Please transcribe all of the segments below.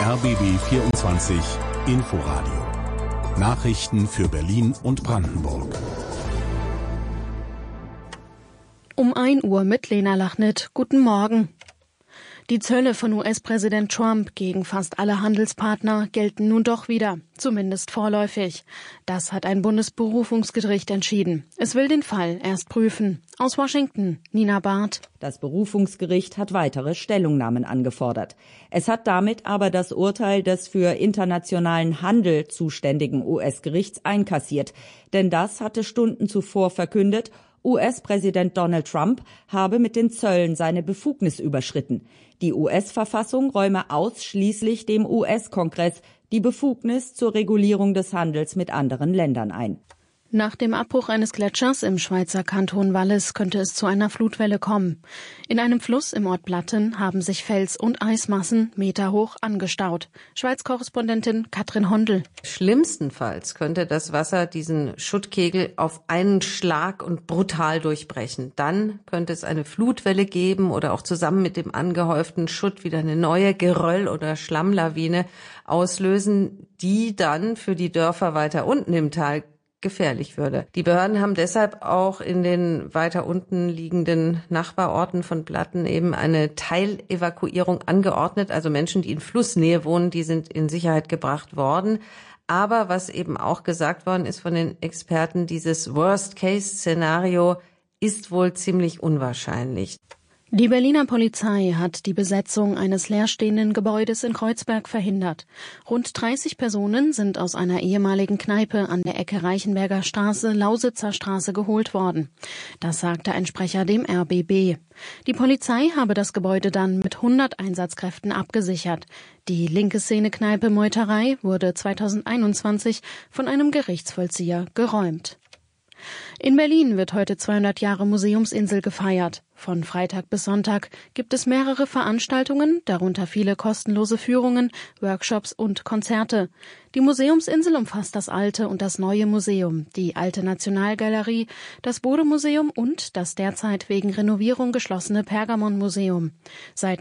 RBB 24 Inforadio. Nachrichten für Berlin und Brandenburg. Um 1 Uhr mit Lena Lachnit. Guten Morgen. Die Zölle von US-Präsident Trump gegen fast alle Handelspartner gelten nun doch wieder, zumindest vorläufig. Das hat ein Bundesberufungsgericht entschieden. Es will den Fall erst prüfen. Aus Washington, Nina Barth. Das Berufungsgericht hat weitere Stellungnahmen angefordert. Es hat damit aber das Urteil des für internationalen Handel zuständigen US-Gerichts einkassiert. Denn das hatte Stunden zuvor verkündet, US-Präsident Donald Trump habe mit den Zöllen seine Befugnis überschritten. Die US-Verfassung räume ausschließlich dem US-Kongress die Befugnis zur Regulierung des Handels mit anderen Ländern ein. Nach dem Abbruch eines Gletschers im Schweizer Kanton Wallis könnte es zu einer Flutwelle kommen. In einem Fluss im Ort Blatten haben sich Fels- und Eismassen meterhoch angestaut. Schweiz-Korrespondentin Katrin Hondel. Schlimmstenfalls könnte das Wasser diesen Schuttkegel auf einen Schlag und brutal durchbrechen. Dann könnte es eine Flutwelle geben oder auch zusammen mit dem angehäuften Schutt wieder eine neue Geröll- oder Schlammlawine auslösen, die dann für die Dörfer weiter unten im Tal gefährlich würde. Die Behörden haben deshalb auch in den weiter unten liegenden Nachbarorten von Blatten eben eine Teilevakuierung angeordnet. Also Menschen, die in Flussnähe wohnen, die sind in Sicherheit gebracht worden. Aber was eben auch gesagt worden ist von den Experten, dieses Worst-Case-Szenario ist wohl ziemlich unwahrscheinlich. Die Berliner Polizei hat die Besetzung eines leerstehenden Gebäudes in Kreuzberg verhindert. Rund 30 Personen sind aus einer ehemaligen Kneipe an der Ecke Reichenberger Straße, Lausitzer Straße geholt worden. Das sagte ein Sprecher dem RBB. Die Polizei habe das Gebäude dann mit 100 Einsatzkräften abgesichert. Die linke Szene-Kneipe Meuterei wurde 2021 von einem Gerichtsvollzieher geräumt. In Berlin wird heute 200 Jahre Museumsinsel gefeiert. Von Freitag bis Sonntag gibt es mehrere Veranstaltungen, darunter viele kostenlose Führungen, Workshops und Konzerte. Die Museumsinsel umfasst das alte und das neue Museum, die Alte Nationalgalerie, das Bode-Museum und das derzeit wegen Renovierung geschlossene Pergamon-Museum. Seit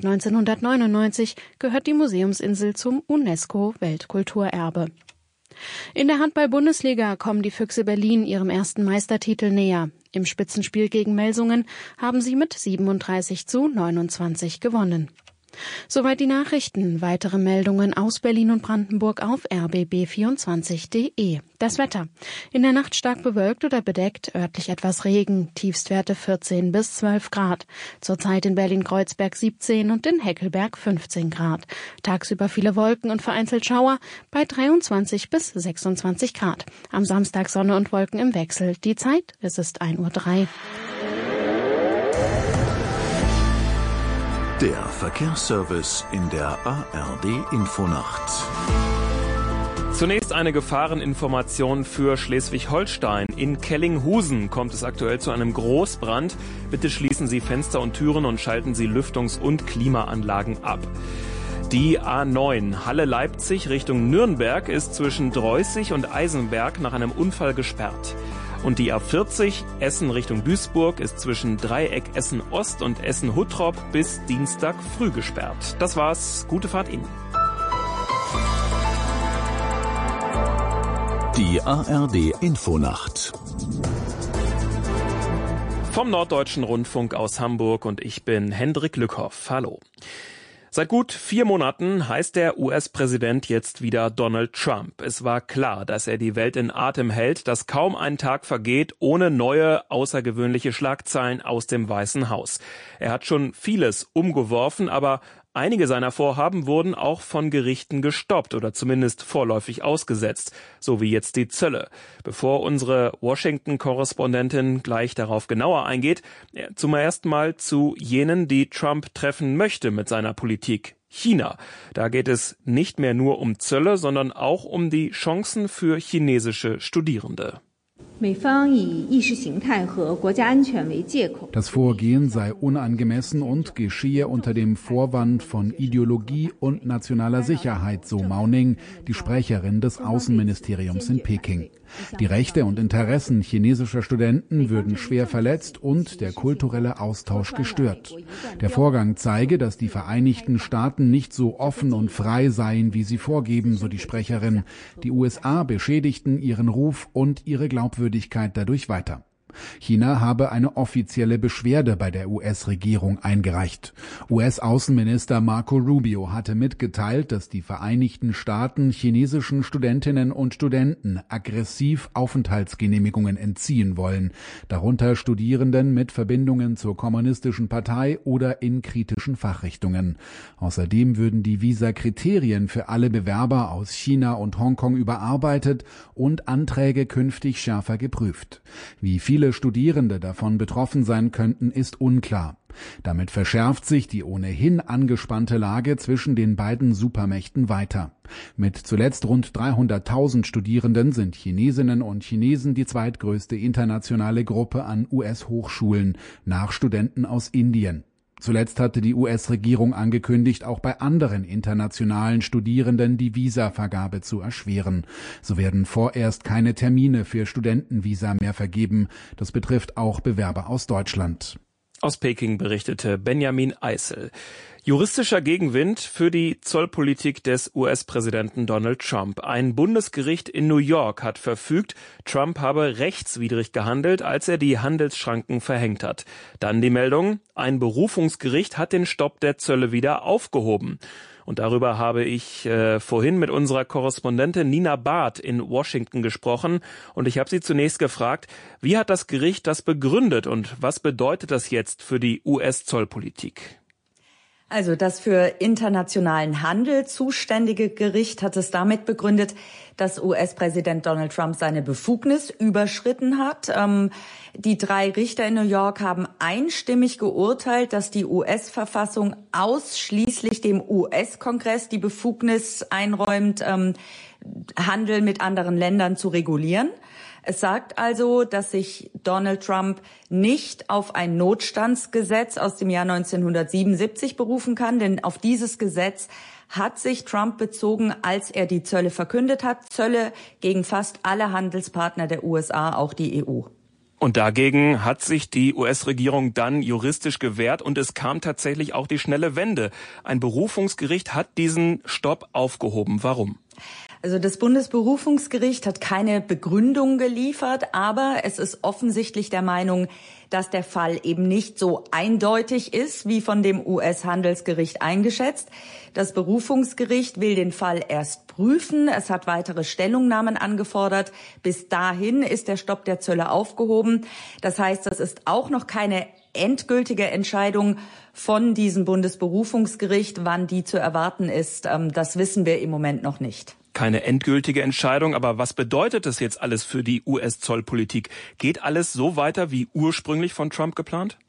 1999 gehört die Museumsinsel zum UNESCO-Weltkulturerbe. In der Handball-Bundesliga kommen die Füchse Berlin ihrem ersten Meistertitel näher. Im Spitzenspiel gegen Melsungen haben sie mit 37:29 gewonnen. Soweit die Nachrichten. Weitere Meldungen aus Berlin und Brandenburg auf rbb24.de. Das Wetter. In der Nacht stark bewölkt oder bedeckt, örtlich etwas Regen, Tiefstwerte 14 bis 12 Grad. Zurzeit in Berlin-Kreuzberg 17 und in Heckelberg 15 Grad. Tagsüber viele Wolken und vereinzelt Schauer bei 23 bis 26 Grad. Am Samstag Sonne und Wolken im Wechsel. Die Zeit, es ist 1:03 Uhr. Der Verkehrsservice in der ARD-Infonacht. Zunächst eine Gefahreninformation für Schleswig-Holstein. In Kellinghusen kommt es aktuell zu einem Großbrand. Bitte schließen Sie Fenster und Türen und schalten Sie Lüftungs- und Klimaanlagen ab. Die A9 Halle-Leipzig Richtung Nürnberg ist zwischen Dreußig und Eisenberg nach einem Unfall gesperrt. Und die A40 Essen Richtung Duisburg ist zwischen Dreieck Essen-Ost und Essen-Huttrop bis Dienstag früh gesperrt. Das war's. Gute Fahrt Ihnen. Die ARD-Infonacht. Vom Norddeutschen Rundfunk aus Hamburg und ich bin Hendrik Lückhoff. Hallo. Seit gut 4 Monaten heißt der US-Präsident jetzt wieder Donald Trump. Es war klar, dass er die Welt in Atem hält, dass kaum ein Tag vergeht ohne neue, außergewöhnliche Schlagzeilen aus dem Weißen Haus. Er hat schon vieles umgeworfen, aber einige seiner Vorhaben wurden auch von Gerichten gestoppt oder zumindest vorläufig ausgesetzt, so wie jetzt die Zölle. Bevor unsere Washington-Korrespondentin gleich darauf genauer eingeht, zum ersten Mal zu jenen, die Trump treffen möchte mit seiner Politik. China. Da geht es nicht mehr nur um Zölle, sondern auch um die Chancen für chinesische Studierende. Das Vorgehen sei unangemessen und geschehe unter dem Vorwand von Ideologie und nationaler Sicherheit, so Mao Ning, die Sprecherin des Außenministeriums in Peking. Die Rechte und Interessen chinesischer Studenten würden schwer verletzt und der kulturelle Austausch gestört. Der Vorgang zeige, dass die Vereinigten Staaten nicht so offen und frei seien, wie sie vorgeben, so die Sprecherin. Die USA beschädigten ihren Ruf und ihre Glaubwürdigkeit dadurch weiter. China habe eine offizielle Beschwerde bei der US-Regierung eingereicht. US-Außenminister Marco Rubio hatte mitgeteilt, dass die Vereinigten Staaten chinesischen Studentinnen und Studenten aggressiv Aufenthaltsgenehmigungen entziehen wollen, darunter Studierenden mit Verbindungen zur Kommunistischen Partei oder in kritischen Fachrichtungen. Außerdem würden die Visakriterien für alle Bewerber aus China und Hongkong überarbeitet und Anträge künftig schärfer geprüft. Wie viele Studierende davon betroffen sein könnten, ist unklar. Damit verschärft sich die ohnehin angespannte Lage zwischen den beiden Supermächten weiter. Mit zuletzt rund 300.000 Studierenden sind Chinesinnen und Chinesen die zweitgrößte internationale Gruppe an US-Hochschulen, nach Studenten aus Indien. Zuletzt hatte die US-Regierung angekündigt, auch bei anderen internationalen Studierenden die Visavergabe zu erschweren. So werden vorerst keine Termine für Studentenvisa mehr vergeben. Das betrifft auch Bewerber aus Deutschland. Aus Peking berichtete Benjamin Eisel. Juristischer Gegenwind für die Zollpolitik des US-Präsidenten Donald Trump. Ein Bundesgericht in New York hat verfügt, Trump habe rechtswidrig gehandelt, als er die Handelsschranken verhängt hat. Dann die Meldung, ein Berufungsgericht hat den Stopp der Zölle wieder aufgehoben. Und darüber habe ich vorhin mit unserer Korrespondentin Nina Barth in Washington gesprochen. Und ich habe sie zunächst gefragt, wie hat das Gericht das begründet und was bedeutet das jetzt für die US-Zollpolitik? Also das für internationalen Handel zuständige Gericht hat es damit begründet, dass US-Präsident Donald Trump seine Befugnis überschritten hat. Die 3 Richter in New York haben einstimmig geurteilt, dass die US-Verfassung ausschließlich dem US-Kongress die Befugnis einräumt, Handel mit anderen Ländern zu regulieren. Es sagt also, dass sich Donald Trump nicht auf ein Notstandsgesetz aus dem Jahr 1977 berufen kann, denn auf dieses Gesetz hat sich Trump bezogen, als er die Zölle verkündet hat, Zölle gegen fast alle Handelspartner der USA, auch die EU. Und dagegen hat sich die US-Regierung dann juristisch gewehrt und es kam tatsächlich auch die schnelle Wende. Ein Berufungsgericht hat diesen Stopp aufgehoben. Warum? Also das Bundesberufungsgericht hat keine Begründung geliefert, aber es ist offensichtlich der Meinung, dass der Fall eben nicht so eindeutig ist, wie von dem US-Handelsgericht eingeschätzt. Das Berufungsgericht will den Fall erst prüfen. Es hat weitere Stellungnahmen angefordert. Bis dahin ist der Stopp der Zölle aufgehoben. Das heißt, das ist auch noch keine endgültige Entscheidung von diesem Bundesberufungsgericht. Wann die zu erwarten ist, das wissen wir im Moment noch nicht. Keine endgültige Entscheidung, aber was bedeutet das jetzt alles für die US-Zollpolitik? Geht alles so weiter wie ursprünglich von Trump geplant?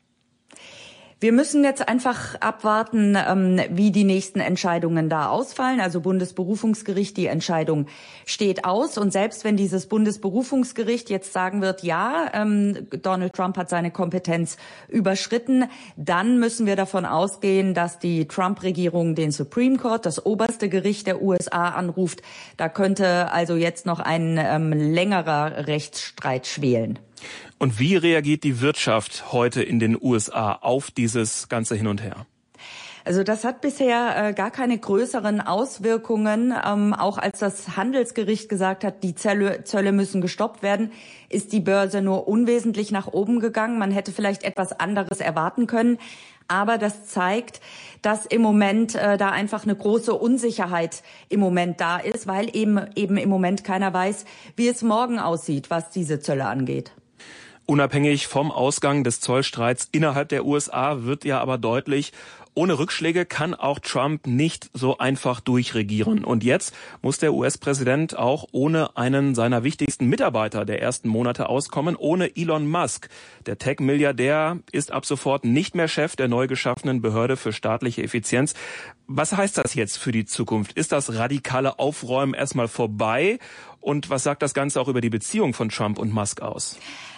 Wir müssen jetzt einfach abwarten, wie die nächsten Entscheidungen da ausfallen. Also Bundesberufungsgericht, die Entscheidung steht aus. Und selbst wenn dieses Bundesberufungsgericht jetzt sagen wird, ja, Donald Trump hat seine Kompetenz überschritten, dann müssen wir davon ausgehen, dass die Trump-Regierung den Supreme Court, das oberste Gericht der USA, anruft. Da könnte also jetzt noch ein längerer Rechtsstreit schwelen. Und wie reagiert die Wirtschaft heute in den USA auf dieses ganze Hin und Her? Also das hat bisher gar keine größeren Auswirkungen. Auch als das Handelsgericht gesagt hat, die Zölle müssen gestoppt werden, ist die Börse nur unwesentlich nach oben gegangen. Man hätte vielleicht etwas anderes erwarten können. Aber das zeigt, dass im Moment da einfach eine große Unsicherheit im Moment da ist, weil eben im Moment keiner weiß, wie es morgen aussieht, was diese Zölle angeht. Unabhängig vom Ausgang des Zollstreits innerhalb der USA wird ja aber deutlich, ohne Rückschläge kann auch Trump nicht so einfach durchregieren. Und jetzt muss der US-Präsident auch ohne einen seiner wichtigsten Mitarbeiter der ersten Monate auskommen, ohne Elon Musk. Der Tech-Milliardär ist ab sofort nicht mehr Chef der neu geschaffenen Behörde für staatliche Effizienz. Was heißt das jetzt für die Zukunft? Ist das radikale Aufräumen erstmal vorbei? Und was sagt das Ganze auch über die Beziehung von Trump und Musk aus?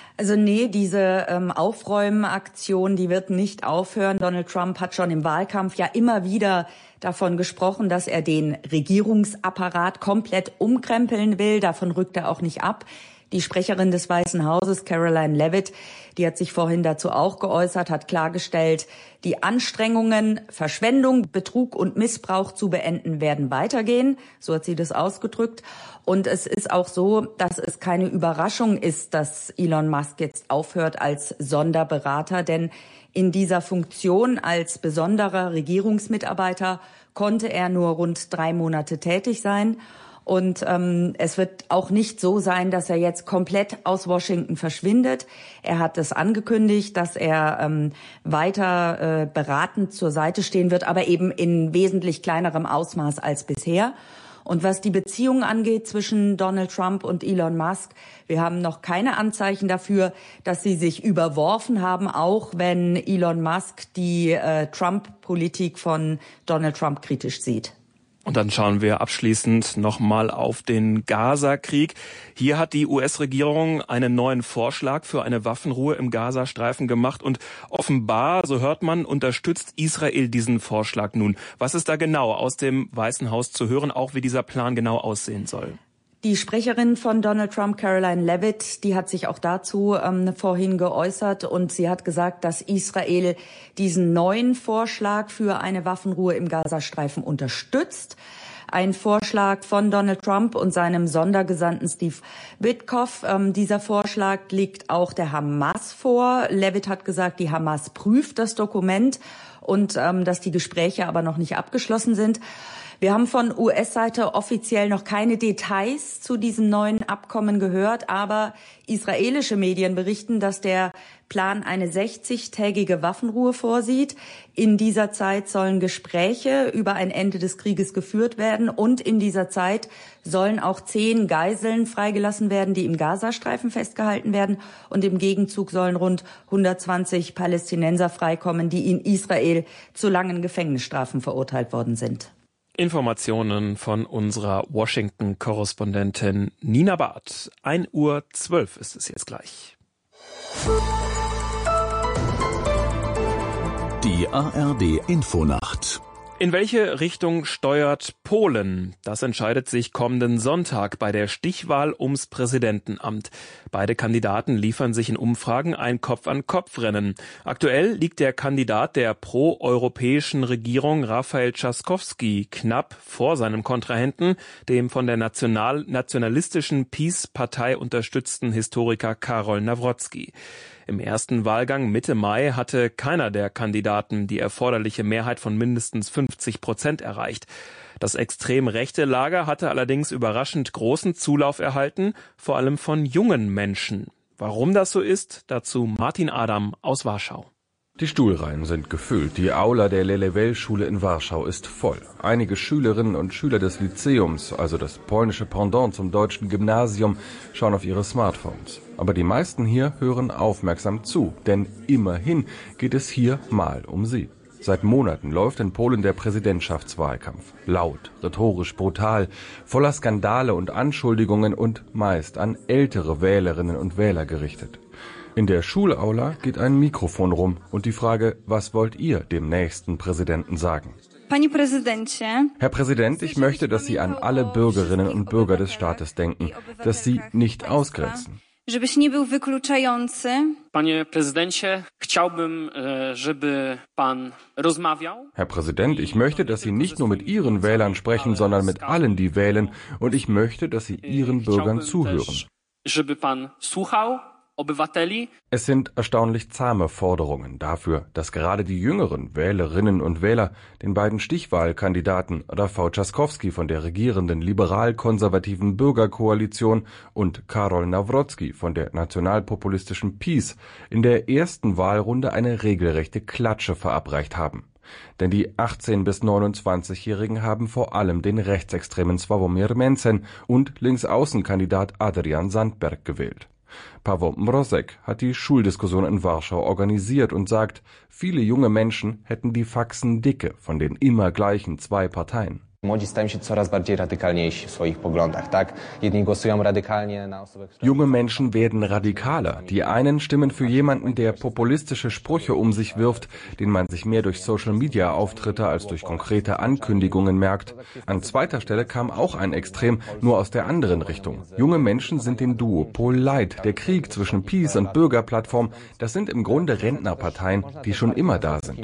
Also nee, diese Aufräumaktion, die wird nicht aufhören. Donald Trump hat schon im Wahlkampf ja immer wieder davon gesprochen, dass er den Regierungsapparat komplett umkrempeln will. Davon rückt er auch nicht ab. Die Sprecherin des Weißen Hauses, Karoline Leavitt, die hat sich vorhin dazu auch geäußert, hat klargestellt, die Anstrengungen, Verschwendung, Betrug und Missbrauch zu beenden, werden weitergehen. So hat sie das ausgedrückt. Und es ist auch so, dass es keine Überraschung ist, dass Elon Musk jetzt aufhört als Sonderberater. Denn in dieser Funktion als besonderer Regierungsmitarbeiter konnte er nur rund 3 Monate tätig sein. Und es wird auch nicht so sein, dass er jetzt komplett aus Washington verschwindet. Er hat es angekündigt, dass er weiter beratend zur Seite stehen wird, aber eben in wesentlich kleinerem Ausmaß als bisher. Und was die Beziehung angeht zwischen Donald Trump und Elon Musk, wir haben noch keine Anzeichen dafür, dass sie sich überworfen haben, auch wenn Elon Musk die Trump-Politik von Donald Trump kritisch sieht. Und dann schauen wir abschließend nochmal auf den Gaza-Krieg. Hier hat die US-Regierung einen neuen Vorschlag für eine Waffenruhe im Gazastreifen gemacht und offenbar, so hört man, unterstützt Israel diesen Vorschlag nun. Was ist da genau aus dem Weißen Haus zu hören, auch wie dieser Plan genau aussehen soll? Die Sprecherin von Donald Trump, Karoline Leavitt, die hat sich auch dazu vorhin geäußert und sie hat gesagt, dass Israel diesen neuen Vorschlag für eine Waffenruhe im Gazastreifen unterstützt. Ein Vorschlag von Donald Trump und seinem Sondergesandten Steve Witkoff. Dieser Vorschlag liegt auch der Hamas vor. Leavitt hat gesagt, die Hamas prüft das Dokument und dass die Gespräche aber noch nicht abgeschlossen sind. Wir haben von US-Seite offiziell noch keine Details zu diesem neuen Abkommen gehört, aber israelische Medien berichten, dass der Plan eine 60-tägige Waffenruhe vorsieht. In dieser Zeit sollen Gespräche über ein Ende des Krieges geführt werden und in dieser Zeit sollen auch 10 Geiseln freigelassen werden, die im Gazastreifen festgehalten werden und im Gegenzug sollen rund 120 Palästinenser freikommen, die in Israel zu langen Gefängnisstrafen verurteilt worden sind. Informationen von unserer Washington-Korrespondentin Nina Barth. 1:12 Uhr ist es jetzt gleich. Die ARD-Infonacht. In welche Richtung steuert Polen? Das entscheidet sich kommenden Sonntag bei der Stichwahl ums Präsidentenamt. Beide Kandidaten liefern sich in Umfragen ein Kopf-an-Kopf-Rennen. Aktuell liegt der Kandidat der pro-europäischen Regierung Rafał Trzaskowski knapp vor seinem Kontrahenten, dem von der nationalistischen PiS-Partei unterstützten Historiker Karol Nawrocki. Im ersten Wahlgang Mitte Mai hatte keiner der Kandidaten die erforderliche Mehrheit von mindestens 50% erreicht. Das extrem rechte Lager hatte allerdings überraschend großen Zulauf erhalten, vor allem von jungen Menschen. Warum das so ist, dazu Martin Adam aus Warschau. Die Stuhlreihen sind gefüllt. Die Aula der Lelewel-Schule in Warschau ist voll. Einige Schülerinnen und Schüler des Lyzeums, also das polnische Pendant zum deutschen Gymnasium, schauen auf ihre Smartphones. Aber die meisten hier hören aufmerksam zu, denn immerhin geht es hier mal um sie. Seit Monaten läuft in Polen der Präsidentschaftswahlkampf. Laut, rhetorisch brutal, voller Skandale und Anschuldigungen und meist an ältere Wählerinnen und Wähler gerichtet. In der Schulaula geht ein Mikrofon rum und die Frage, was wollt ihr dem nächsten Präsidenten sagen? Herr Präsident, ich möchte, dass Sie an alle Bürgerinnen und Bürger des Staates denken, dass Sie nicht ausgrenzen. Panie prezydencie, chciałbym, żeby pan rozmawiał. Herr Präsident, ich möchte, dass Sie nicht nur mit Ihren Wählern sprechen, sondern mit allen, die wählen, und ich möchte, dass Sie Ihren Bürgern zuhören. Żeby pan słuchał obywateli. Es sind erstaunlich zahme Forderungen dafür, dass gerade die jüngeren Wählerinnen und Wähler den beiden Stichwahlkandidaten Rafał Trzaskowski von der regierenden liberal-konservativen Bürgerkoalition und Karol Nawrocki von der nationalpopulistischen PiS in der ersten Wahlrunde eine regelrechte Klatsche verabreicht haben. Denn die 18- bis 29-Jährigen haben vor allem den rechtsextremen Sławomir Mencen und Linksaußenkandidat Adrian Zandberg gewählt. Paweł Mrozek hat die Schuldiskussion in Warschau organisiert und sagt, viele junge Menschen hätten die Faxen dicke von den immer gleichen 2 Parteien. Junge Menschen werden radikaler. Die einen stimmen für jemanden, der populistische Sprüche um sich wirft, den man sich mehr durch Social-Media-Auftritte als durch konkrete Ankündigungen merkt. An zweiter Stelle kam auch ein Extrem, nur aus der anderen Richtung. Junge Menschen sind dem Duopol leid. Der Krieg zwischen PiS und Bürgerplattform, das sind im Grunde Rentnerparteien, die schon immer da sind.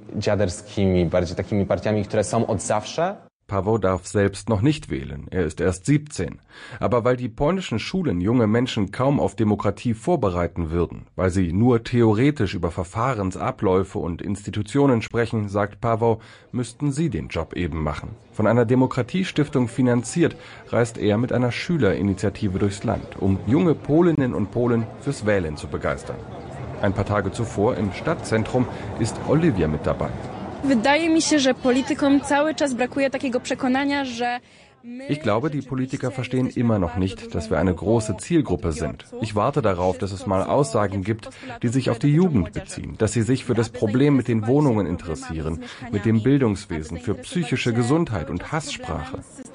Paweł darf selbst noch nicht wählen, er ist erst 17. Aber weil die polnischen Schulen junge Menschen kaum auf Demokratie vorbereiten würden, weil sie nur theoretisch über Verfahrensabläufe und Institutionen sprechen, sagt Paweł, müssten sie den Job eben machen. Von einer Demokratiestiftung finanziert, reist er mit einer Schülerinitiative durchs Land, um junge Polinnen und Polen fürs Wählen zu begeistern. Ein paar Tage zuvor im Stadtzentrum ist Olivia mit dabei. Ich glaube, die Politiker verstehen immer noch nicht, dass wir eine große Zielgruppe sind. Ich warte darauf, dass es mal Aussagen gibt, die sich auf die Jugend beziehen, dass sie sich für das Problem mit den Wohnungen interessieren, mit dem Bildungswesen, für psychische Gesundheit und Hasssprache.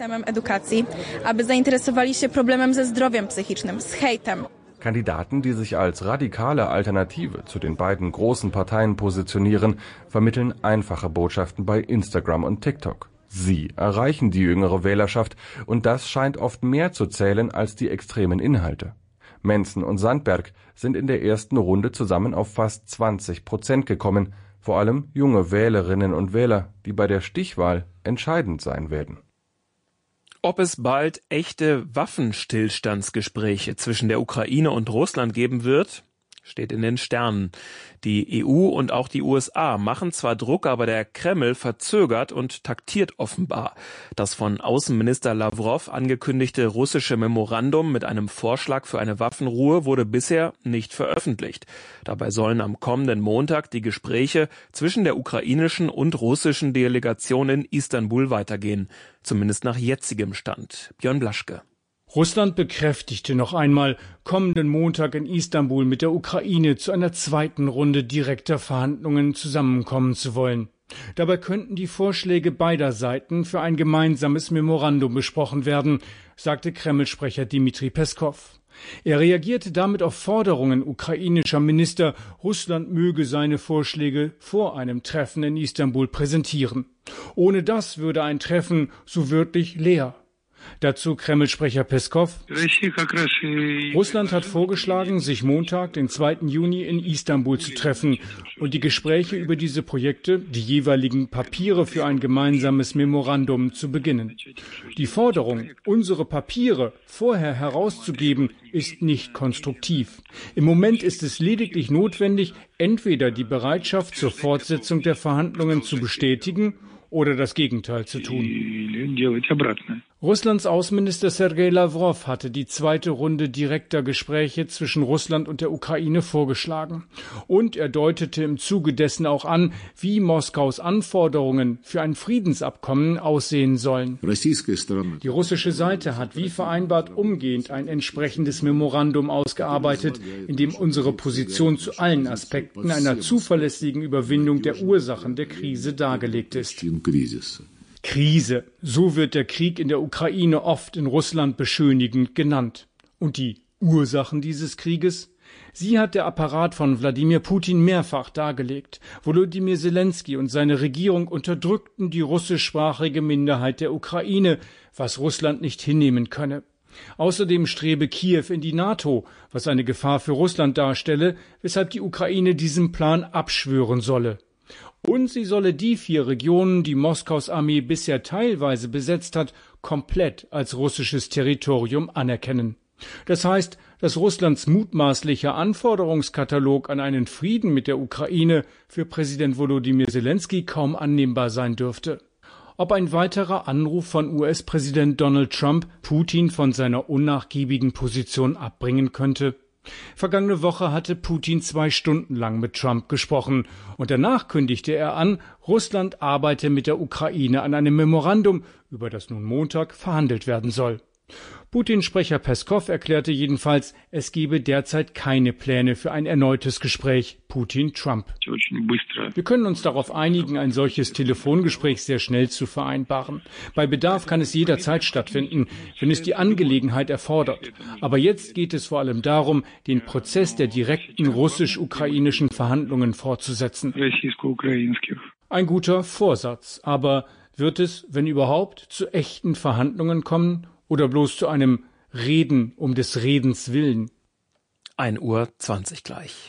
Kandidaten, die sich als radikale Alternative zu den beiden großen Parteien positionieren, vermitteln einfache Botschaften bei Instagram und TikTok. Sie erreichen die jüngere Wählerschaft und das scheint oft mehr zu zählen als die extremen Inhalte. Menzen und Sandberg sind in der ersten Runde zusammen auf fast 20% gekommen, vor allem junge Wählerinnen und Wähler, die bei der Stichwahl entscheidend sein werden. Ob es bald echte Waffenstillstandsgespräche zwischen der Ukraine und Russland geben wird, steht in den Sternen. Die EU und auch die USA machen zwar Druck, aber der Kreml verzögert und taktiert offenbar. Das von Außenminister Lavrov angekündigte russische Memorandum mit einem Vorschlag für eine Waffenruhe wurde bisher nicht veröffentlicht. Dabei sollen am kommenden Montag die Gespräche zwischen der ukrainischen und russischen Delegation in Istanbul weitergehen. Zumindest nach jetzigem Stand. Björn Blaschke. Russland bekräftigte noch einmal, kommenden Montag in Istanbul mit der Ukraine zu einer zweiten Runde direkter Verhandlungen zusammenkommen zu wollen. Dabei könnten die Vorschläge beider Seiten für ein gemeinsames Memorandum besprochen werden, sagte Kreml-Sprecher Dmitri Peskov. Er reagierte damit auf Forderungen ukrainischer Minister, Russland möge seine Vorschläge vor einem Treffen in Istanbul präsentieren. Ohne das würde ein Treffen so wörtlich leer. Dazu Kreml-Sprecher Peskov. Russland hat vorgeschlagen, sich Montag, den 2. Juni in Istanbul zu treffen und die Gespräche über diese Projekte, die jeweiligen Papiere für ein gemeinsames Memorandum zu beginnen. Die Forderung, unsere Papiere vorher herauszugeben, ist nicht konstruktiv. Im Moment ist es lediglich notwendig, entweder die Bereitschaft zur Fortsetzung der Verhandlungen zu bestätigen oder das Gegenteil zu tun. Russlands Außenminister Sergei Lavrov hatte die zweite Runde direkter Gespräche zwischen Russland und der Ukraine vorgeschlagen. Und er deutete im Zuge dessen auch an, wie Moskaus Anforderungen für ein Friedensabkommen aussehen sollen. Die russische Seite hat wie vereinbart umgehend ein entsprechendes Memorandum ausgearbeitet, in dem unsere Position zu allen Aspekten einer zuverlässigen Überwindung der Ursachen der Krise dargelegt ist. Krise, so wird der Krieg in der Ukraine oft in Russland beschönigend genannt. Und die Ursachen dieses Krieges? Sie hat der Apparat von Wladimir Putin mehrfach dargelegt. Volodymyr Zelensky und seine Regierung unterdrückten die russischsprachige Minderheit der Ukraine, was Russland nicht hinnehmen könne. Außerdem strebe Kiew in die NATO, was eine Gefahr für Russland darstelle, weshalb die Ukraine diesem Plan abschwören solle. Und sie solle die 4 Regionen, die Moskaus Armee bisher teilweise besetzt hat, komplett als russisches Territorium anerkennen. Das heißt, dass Russlands mutmaßlicher Anforderungskatalog an einen Frieden mit der Ukraine für Präsident Volodymyr Zelensky kaum annehmbar sein dürfte. Ob ein weiterer Anruf von US-Präsident Donald Trump Putin von seiner unnachgiebigen Position abbringen könnte? Vergangene Woche hatte Putin 2 Stunden lang mit Trump gesprochen und danach kündigte er an, Russland arbeite mit der Ukraine an einem Memorandum, über das nun Montag verhandelt werden soll. Putin-Sprecher Peskow erklärte jedenfalls, es gebe derzeit keine Pläne für ein erneutes Gespräch Putin-Trump. Wir können uns darauf einigen, ein solches Telefongespräch sehr schnell zu vereinbaren. Bei Bedarf kann es jederzeit stattfinden, wenn es die Angelegenheit erfordert. Aber jetzt geht es vor allem darum, den Prozess der direkten russisch-ukrainischen Verhandlungen fortzusetzen. Ein guter Vorsatz, aber wird es, wenn überhaupt, zu echten Verhandlungen kommen? Oder bloß zu einem Reden um des Redens willen? 1:20 Uhr gleich.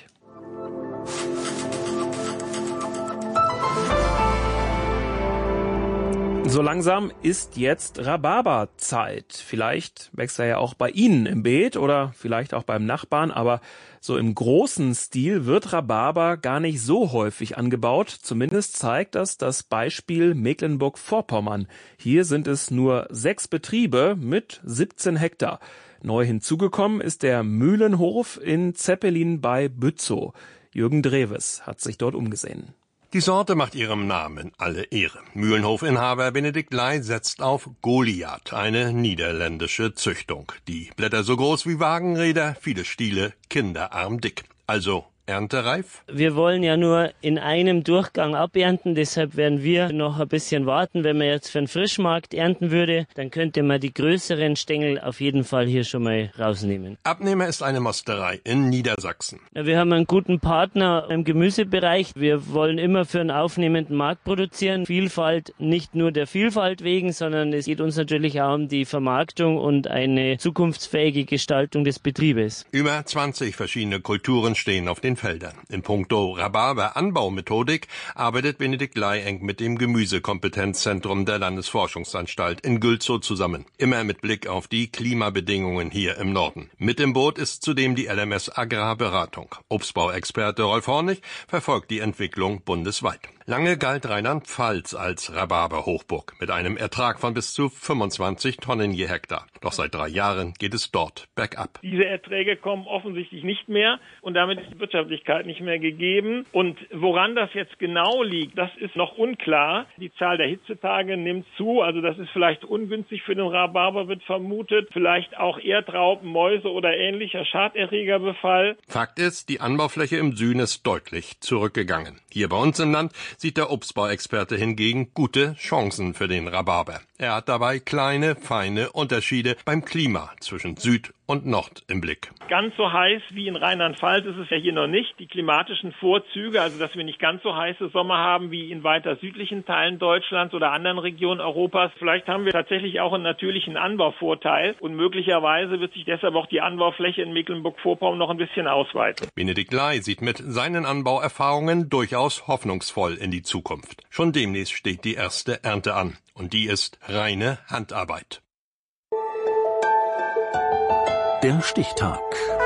So langsam ist jetzt Rhabarberzeit. Vielleicht wächst er ja auch bei Ihnen im Beet oder vielleicht auch beim Nachbarn, aber so im großen Stil wird Rhabarber gar nicht so häufig angebaut. Zumindest zeigt das Beispiel Mecklenburg-Vorpommern. Hier sind es nur 6 Betriebe mit 17 Hektar. Neu hinzugekommen ist der Mühlenhof in Zeppelin bei Bützow. Jürgen Dreves hat sich dort umgesehen. Die Sorte macht ihrem Namen alle Ehre. Mühlenhofinhaber Benedikt Ley setzt auf Goliath, eine niederländische Züchtung. Die Blätter so groß wie Wagenräder, viele Stiele, kinderarmdick. Also erntereif? Wir wollen ja nur in einem Durchgang abernten, deshalb werden wir noch ein bisschen warten. Wenn man jetzt für den Frischmarkt ernten würde, dann könnte man die größeren Stängel auf jeden Fall hier schon mal rausnehmen. Abnehmer ist eine Mosterei in Niedersachsen. Wir haben einen guten Partner im Gemüsebereich. Wir wollen immer für einen aufnehmenden Markt produzieren. Vielfalt nicht nur der Vielfalt wegen, sondern es geht uns natürlich auch um die Vermarktung und eine zukunftsfähige Gestaltung des Betriebes. Über 20 verschiedene Kulturen stehen auf den Feldern. In puncto Rhabarber-Anbaumethodik arbeitet Benedikt Ley eng mit dem Gemüsekompetenzzentrum der Landesforschungsanstalt in Gülzow zusammen. Immer mit Blick auf die Klimabedingungen hier im Norden. Mit im Boot ist zudem die LMS Agrarberatung. Obstbauexperte Rolf Hornig verfolgt die Entwicklung bundesweit. Lange galt Rheinland-Pfalz als Rhabarber-Hochburg mit einem Ertrag von bis zu 25 Tonnen je Hektar. Doch seit 3 Jahren geht es dort bergab. Diese Erträge kommen offensichtlich nicht mehr und damit ist die Wirtschaftlichkeit nicht mehr gegeben. Und woran das jetzt genau liegt, das ist noch unklar. Die Zahl der Hitzetage nimmt zu, also das ist vielleicht ungünstig für den Rhabarber, wird vermutet. Vielleicht auch Erdraupen, Mäuse oder ähnlicher Schaderregerbefall. Fakt ist, die Anbaufläche im Süden ist deutlich zurückgegangen. Hier bei uns im Land sieht der Obstbauexperte hingegen gute Chancen für den Rhabarber. Er hat dabei kleine, feine Unterschiede beim Klima zwischen Süd und Nord im Blick. Ganz so heiß wie in Rheinland-Pfalz ist es ja hier noch nicht. Die klimatischen Vorzüge, also dass wir nicht ganz so heiße Sommer haben wie in weiter südlichen Teilen Deutschlands oder anderen Regionen Europas. Vielleicht haben wir tatsächlich auch einen natürlichen Anbauvorteil und möglicherweise wird sich deshalb auch die Anbaufläche in Mecklenburg-Vorpommern noch ein bisschen ausweiten. Benedikt Ley sieht mit seinen Anbauerfahrungen durchaus hoffnungsvoll in die Zukunft. Schon demnächst steht die erste Ernte an und die ist reine Handarbeit. Der Stichtag.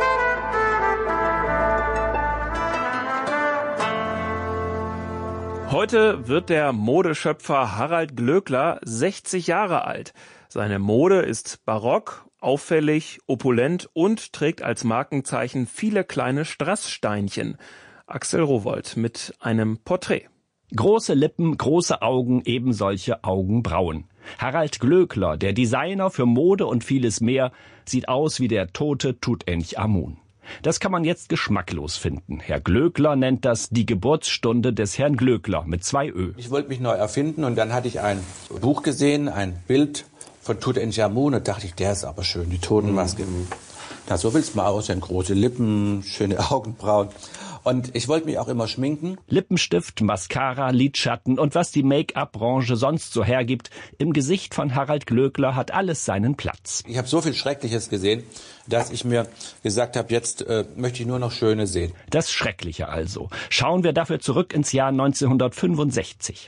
Heute wird der Modeschöpfer Harald Glöckler 60 Jahre alt. Seine Mode ist barock, auffällig, opulent und trägt als Markenzeichen viele kleine Strasssteinchen. Axel Rowohlt mit einem Porträt. Große Lippen, große Augen, eben solche Augenbrauen. Harald Glöckler, der Designer für Mode und vieles mehr, sieht aus wie der tote Tutanchamun. Das kann man jetzt geschmacklos finden. Herr Glöckler nennt das die Geburtsstunde des Herrn Glöckler mit 2 Ö. Ich wollte mich neu erfinden und dann hatte ich ein Buch gesehen, ein Bild von Tutanchamun und dachte ich, der ist aber schön, die Totenmaske. Na, so will's mal aussehen, große Lippen, schöne Augenbrauen. Und ich wollte mich auch immer schminken. Lippenstift, Mascara, Lidschatten und was die Make-up-Branche sonst so hergibt. Im Gesicht von Harald Glöckler hat alles seinen Platz. Ich habe so viel Schreckliches gesehen, dass ich mir gesagt habe, jetzt möchte ich nur noch Schöne sehen. Das Schreckliche also. Schauen wir dafür zurück ins Jahr 1965.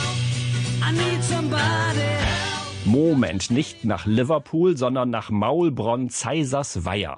Moment, nicht nach Liverpool, sondern nach Maulbronn-Zeisers-Weiher.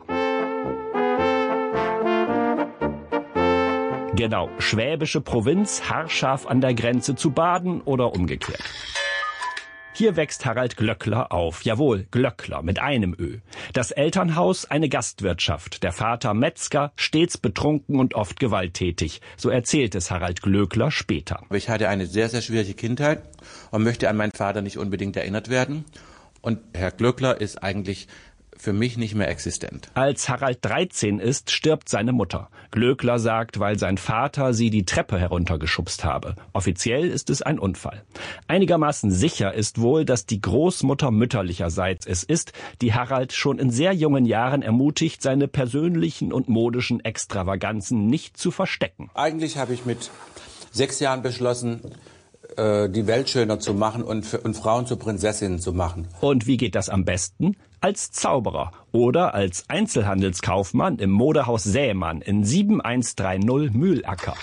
Genau, schwäbische Provinz, haarscharf an der Grenze zu Baden oder umgekehrt. Hier wächst Harald Glöckler auf. Jawohl, Glöckler mit einem Ö. Das Elternhaus eine Gastwirtschaft. Der Vater Metzger, stets betrunken und oft gewalttätig. So erzählt es Harald Glöckler später. Ich hatte eine sehr, sehr schwierige Kindheit und möchte an meinen Vater nicht unbedingt erinnert werden. Und Herr Glöckler ist eigentlich für mich nicht mehr existent. Als Harald 13 ist, stirbt seine Mutter. Glöckler sagt, weil sein Vater sie die Treppe heruntergeschubst habe. Offiziell ist es ein Unfall. Einigermaßen sicher ist wohl, dass die Großmutter mütterlicherseits es ist, die Harald schon in sehr jungen Jahren ermutigt, seine persönlichen und modischen Extravaganzen nicht zu verstecken. Eigentlich habe ich mit 6 Jahren beschlossen, die Welt schöner zu machen und Frauen zu Prinzessinnen zu machen. Und wie geht das am besten? Als Zauberer oder als Einzelhandelskaufmann im Modehaus Sämann in 7130 Mühlacker.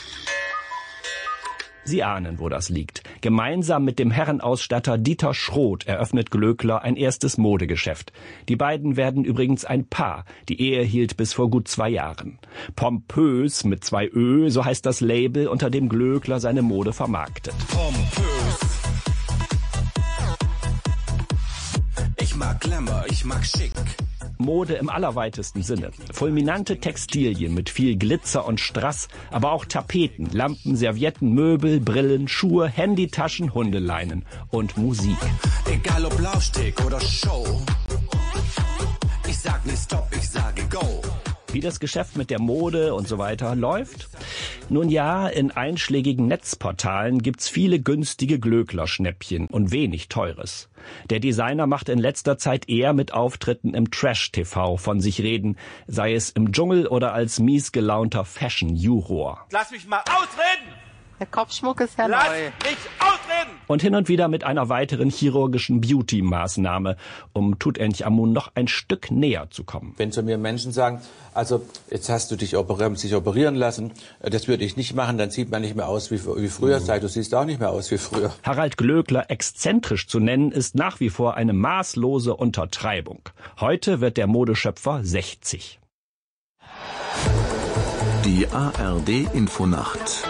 Sie ahnen, wo das liegt. Gemeinsam mit dem Herrenausstatter Dieter Schroth eröffnet Glöckler ein erstes Modegeschäft. Die beiden werden übrigens ein Paar. Die Ehe hielt bis vor gut 2 Jahren. Pompös mit 2 Ö, so heißt das Label, unter dem Glöckler seine Mode vermarktet. Pompös. Ich mag Glamour, ich mag schick. Mode im allerweitesten Sinne. Fulminante Textilien mit viel Glitzer und Strass, aber auch Tapeten, Lampen, Servietten, Möbel, Brillen, Schuhe, Handytaschen, Hundeleinen und Musik. Egal ob Laufsteg oder Show. Ich sag nicht Stopp, ich sage Go. Wie das Geschäft mit der Mode und so weiter läuft? Nun ja, in einschlägigen Netzportalen gibt's viele günstige Glöckler-Schnäppchen und wenig Teures. Der Designer macht in letzter Zeit eher mit Auftritten im Trash-TV von sich reden, sei es im Dschungel oder als mies gelaunter Fashion-Juror. Lass mich mal ausreden! Der Kopfschmuck ist ja neu. Lass mich ausreden! Und hin und wieder mit einer weiteren chirurgischen Beauty-Maßnahme, um Tutanchamun noch ein Stück näher zu kommen. Wenn zu mir Menschen sagen, also jetzt hast du dich operieren lassen, das würde ich nicht machen, dann sieht man nicht mehr aus wie früher. Du siehst auch nicht mehr aus wie früher. Harald Glöckler exzentrisch zu nennen, ist nach wie vor eine maßlose Untertreibung. Heute wird der Modeschöpfer 60. Die ARD-Infonacht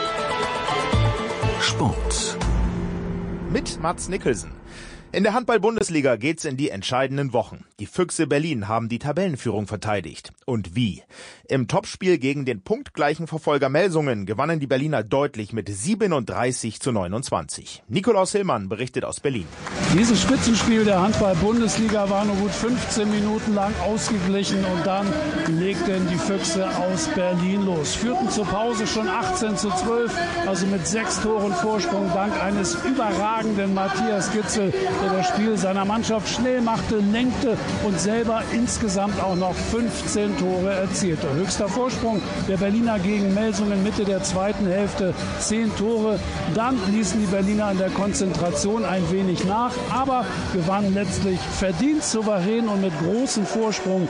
Sport. Mit Mats Nicholson. In der Handball-Bundesliga geht's in die entscheidenden Wochen. Die Füchse Berlin haben die Tabellenführung verteidigt. Und wie? Im Topspiel gegen den punktgleichen Verfolger Melsungen gewannen die Berliner deutlich mit 37:29. Nikolaus Hillmann berichtet aus Berlin. Dieses Spitzenspiel der Handball-Bundesliga war nur gut 15 Minuten lang ausgeglichen und dann legten die Füchse aus Berlin los. Führten zur Pause schon 18:12, also mit 6 Toren Vorsprung dank eines überragenden Matthias Gitzel, der das Spiel seiner Mannschaft schnell machte, lenkte und selber insgesamt auch noch 15 Tore erzielte. Höchster Vorsprung der Berliner gegen Melsungen Mitte der zweiten Hälfte, 10 Tore. Dann ließen die Berliner in der Konzentration ein wenig nach, aber gewannen letztlich verdient, souverän und mit großem Vorsprung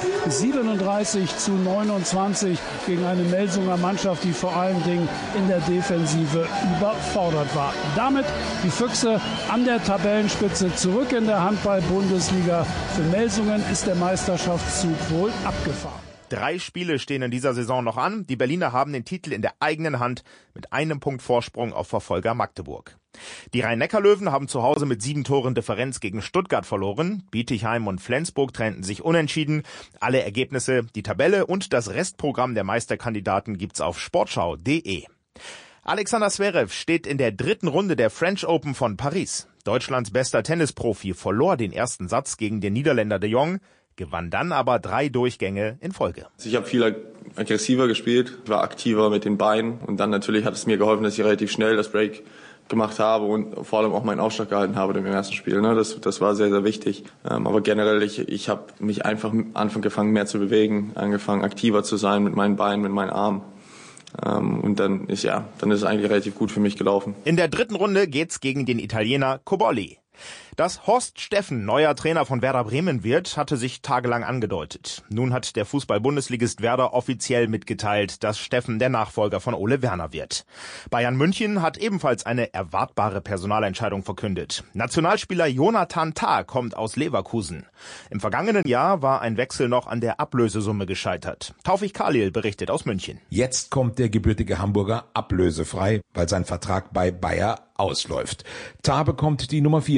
37:29 gegen eine Melsunger Mannschaft, die vor allen Dingen in der Defensive überfordert war. Damit die Füchse an der Tabellenspitze zurück in der Handball-Bundesliga. Für Melsungen ist der Meisterschaftszug wohl abgefahren. 3 Spiele stehen in dieser Saison noch an. Die Berliner haben den Titel in der eigenen Hand mit 1 Punkt Vorsprung auf Verfolger Magdeburg. Die Rhein-Neckar-Löwen haben zu Hause mit 7 Toren Differenz gegen Stuttgart verloren. Bietigheim und Flensburg trennten sich unentschieden. Alle Ergebnisse, die Tabelle und das Restprogramm der Meisterkandidaten gibt's auf sportschau.de. Alexander Zverev steht in der 3. Runde der French Open von Paris. Deutschlands bester Tennisprofi verlor den ersten Satz gegen den Niederländer de Jong, gewann dann aber 3 Durchgänge in Folge. Ich habe viel aggressiver gespielt, war aktiver mit den Beinen und dann natürlich hat es mir geholfen, dass ich relativ schnell das Break gemacht habe und vor allem auch meinen Aufschlag gehalten habe im ersten Spiel. Das war sehr, sehr wichtig. Aber generell, ich habe mich einfach angefangen mehr zu bewegen, angefangen aktiver zu sein mit meinen Beinen, mit meinen Armen. Und dann ist es eigentlich relativ gut für mich gelaufen. In der 3. Runde geht's gegen den Italiener Cobolli. Dass Horst Steffen neuer Trainer von Werder Bremen wird, hatte sich tagelang angedeutet. Nun hat der Fußball-Bundesligist Werder offiziell mitgeteilt, dass Steffen der Nachfolger von Ole Werner wird. Bayern München hat ebenfalls eine erwartbare Personalentscheidung verkündet. Nationalspieler Jonathan Tah kommt aus Leverkusen. Im vergangenen Jahr war ein Wechsel noch an der Ablösesumme gescheitert. Taufik Khalil berichtet aus München. Jetzt kommt der gebürtige Hamburger ablösefrei, weil sein Vertrag bei Bayer ausläuft. Tah bekommt die Nummer 4 in München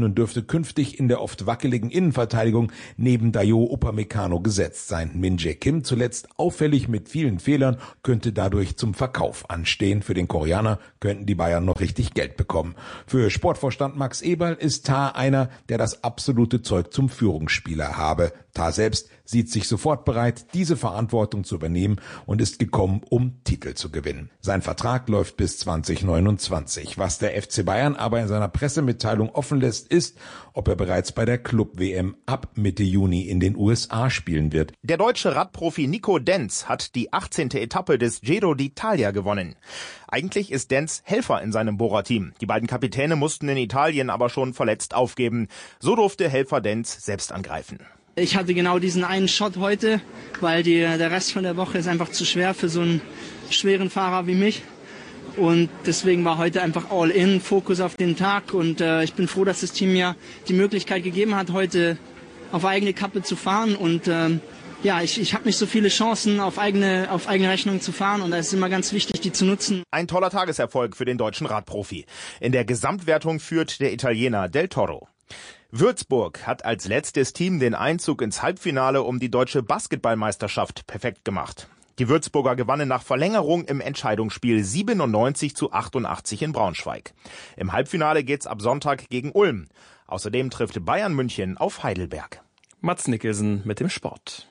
Nun dürfte künftig in der oft wackeligen Innenverteidigung neben Dayot Upamecano gesetzt sein. Min-Jae Kim, zuletzt auffällig mit vielen Fehlern, könnte dadurch zum Verkauf anstehen. Für den Koreaner könnten die Bayern noch richtig Geld bekommen. Für Sportvorstand Max Eberl ist Tah einer, der das absolute Zeug zum Führungsspieler habe. Tah selbst sieht sich sofort bereit, diese Verantwortung zu übernehmen und ist gekommen, um Titel zu gewinnen. Sein Vertrag läuft bis 2029. Was der FC Bayern aber in seiner Pressemitteilung offen lässt, ist, ob er bereits bei der Club-WM ab Mitte Juni in den USA spielen wird. Der deutsche Radprofi Nico Denz hat die 18. Etappe des Giro d'Italia gewonnen. Eigentlich ist Denz Helfer in seinem Bora-Team. Die beiden Kapitäne mussten in Italien aber schon verletzt aufgeben. So durfte Helfer Denz selbst angreifen. Ich hatte genau diesen einen Shot heute, weil der Rest von der Woche ist einfach zu schwer für so einen schweren Fahrer wie mich. Und deswegen war heute einfach all in, Fokus auf den Tag. Und ich bin froh, dass das Team mir die Möglichkeit gegeben hat, heute auf eigene Kappe zu fahren. Und ich habe nicht so viele Chancen, auf eigene Rechnung zu fahren. Und da ist immer ganz wichtig, die zu nutzen. Ein toller Tageserfolg für den deutschen Radprofi. In der Gesamtwertung führt der Italiener Del Toro. Würzburg hat als letztes Team den Einzug ins Halbfinale um die deutsche Basketballmeisterschaft perfekt gemacht. Die Würzburger gewannen nach Verlängerung im Entscheidungsspiel 97-88 in Braunschweig. Im Halbfinale geht's ab Sonntag gegen Ulm. Außerdem trifft Bayern München auf Heidelberg. Mats Nicholson mit dem Sport.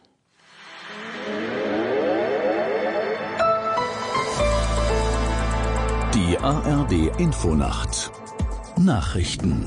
Die ARD Infonacht. Nachrichten.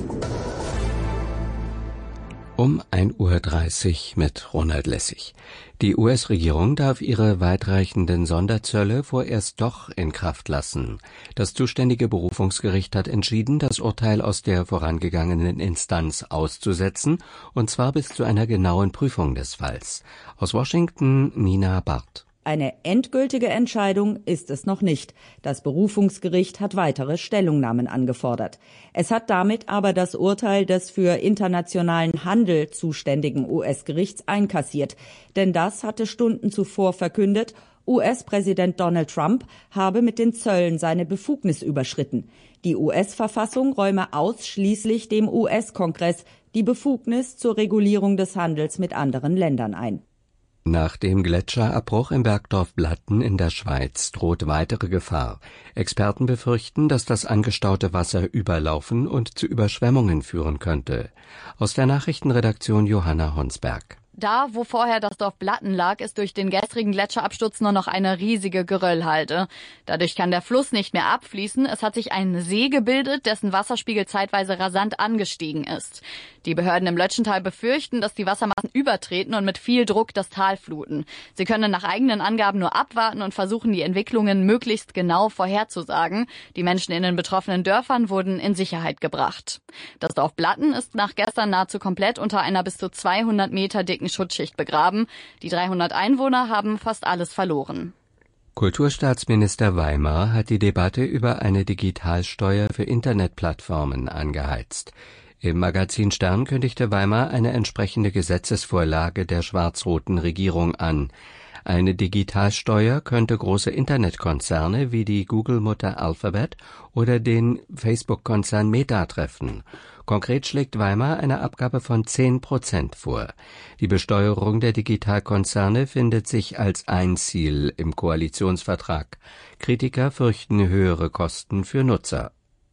Um 1:30 Uhr mit Ronald Lessig. Die US-Regierung darf ihre weitreichenden Sonderzölle vorerst doch in Kraft lassen. Das zuständige Berufungsgericht hat entschieden, das Urteil aus der vorangegangenen Instanz auszusetzen, und zwar bis zu einer genauen Prüfung des Falls. Aus Washington, Nina Barth. Eine endgültige Entscheidung ist es noch nicht. Das Berufungsgericht hat weitere Stellungnahmen angefordert. Es hat damit aber das Urteil des für internationalen Handel zuständigen US-Gerichts einkassiert. Denn das hatte Stunden zuvor verkündet, US-Präsident Donald Trump habe mit den Zöllen seine Befugnis überschritten. Die US-Verfassung räume ausschließlich dem US-Kongress die Befugnis zur Regulierung des Handels mit anderen Ländern ein. Nach dem Gletscherabbruch im Bergdorf Blatten in der Schweiz droht weitere Gefahr. Experten befürchten, dass das angestaute Wasser überlaufen und zu Überschwemmungen führen könnte. Aus der Nachrichtenredaktion Johanna Honsberg. Da, wo vorher das Dorf Blatten lag, ist durch den gestrigen Gletscherabsturz nur noch eine riesige Geröllhalde. Dadurch kann der Fluss nicht mehr abfließen. Es hat sich ein See gebildet, dessen Wasserspiegel zeitweise rasant angestiegen ist. Die Behörden im Lötschental befürchten, dass die Wassermassen übertreten und mit viel Druck das Tal fluten. Sie können nach eigenen Angaben nur abwarten und versuchen, die Entwicklungen möglichst genau vorherzusagen. Die Menschen in den betroffenen Dörfern wurden in Sicherheit gebracht. Das Dorf Blatten ist nach gestern nahezu komplett unter einer bis zu 200 Meter dicken Schutzschicht begraben. Die 300 Einwohner haben fast alles verloren. Kulturstaatsminister Weimar hat die Debatte über eine Digitalsteuer für Internetplattformen angeheizt. Im Magazin Stern kündigte Weimar eine entsprechende Gesetzesvorlage der schwarz-roten Regierung an. Eine Digitalsteuer könnte große Internetkonzerne wie die Google-Mutter Alphabet oder den Facebook-Konzern Meta treffen. Konkret schlägt Weimar eine Abgabe von 10% vor. Die Besteuerung der Digitalkonzerne findet sich als ein Ziel im Koalitionsvertrag. Kritiker fürchten höhere Kosten für Nutzer.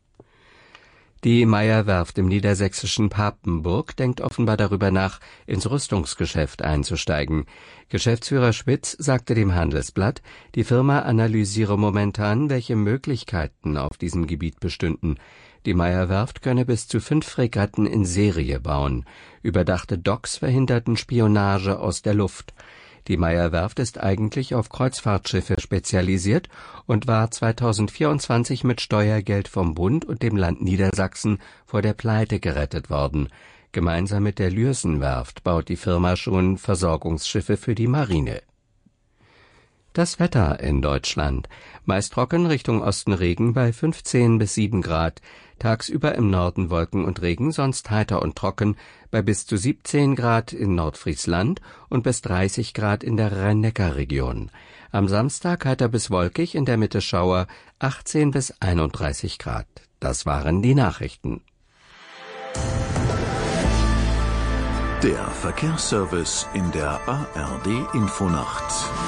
Die Meyer-Werft im niedersächsischen Papenburg denkt offenbar darüber nach, ins Rüstungsgeschäft einzusteigen. Geschäftsführer Spitz sagte dem Handelsblatt, die Firma analysiere momentan, welche Möglichkeiten auf diesem Gebiet bestünden. Die Meyer-Werft könne bis zu 5 Fregatten in Serie bauen. Überdachte Docks verhinderten Spionage aus der Luft. Die Meyer-Werft ist eigentlich auf Kreuzfahrtschiffe spezialisiert und war 2024 mit Steuergeld vom Bund und dem Land Niedersachsen vor der Pleite gerettet worden. Gemeinsam mit der Lürsen-Werft baut die Firma schon Versorgungsschiffe für die Marine. Das Wetter in Deutschland. Meist trocken, Richtung Osten Regen bei 15 bis 7 Grad. Tagsüber im Norden Wolken und Regen, sonst heiter und trocken, bei bis zu 17 Grad in Nordfriesland und bis 30 Grad in der Rhein-Neckar-Region. Am Samstag heiter bis wolkig, in der Mitte Schauer, 18 bis 31 Grad. Das waren die Nachrichten. Der Verkehrsservice in der ARD Infonacht.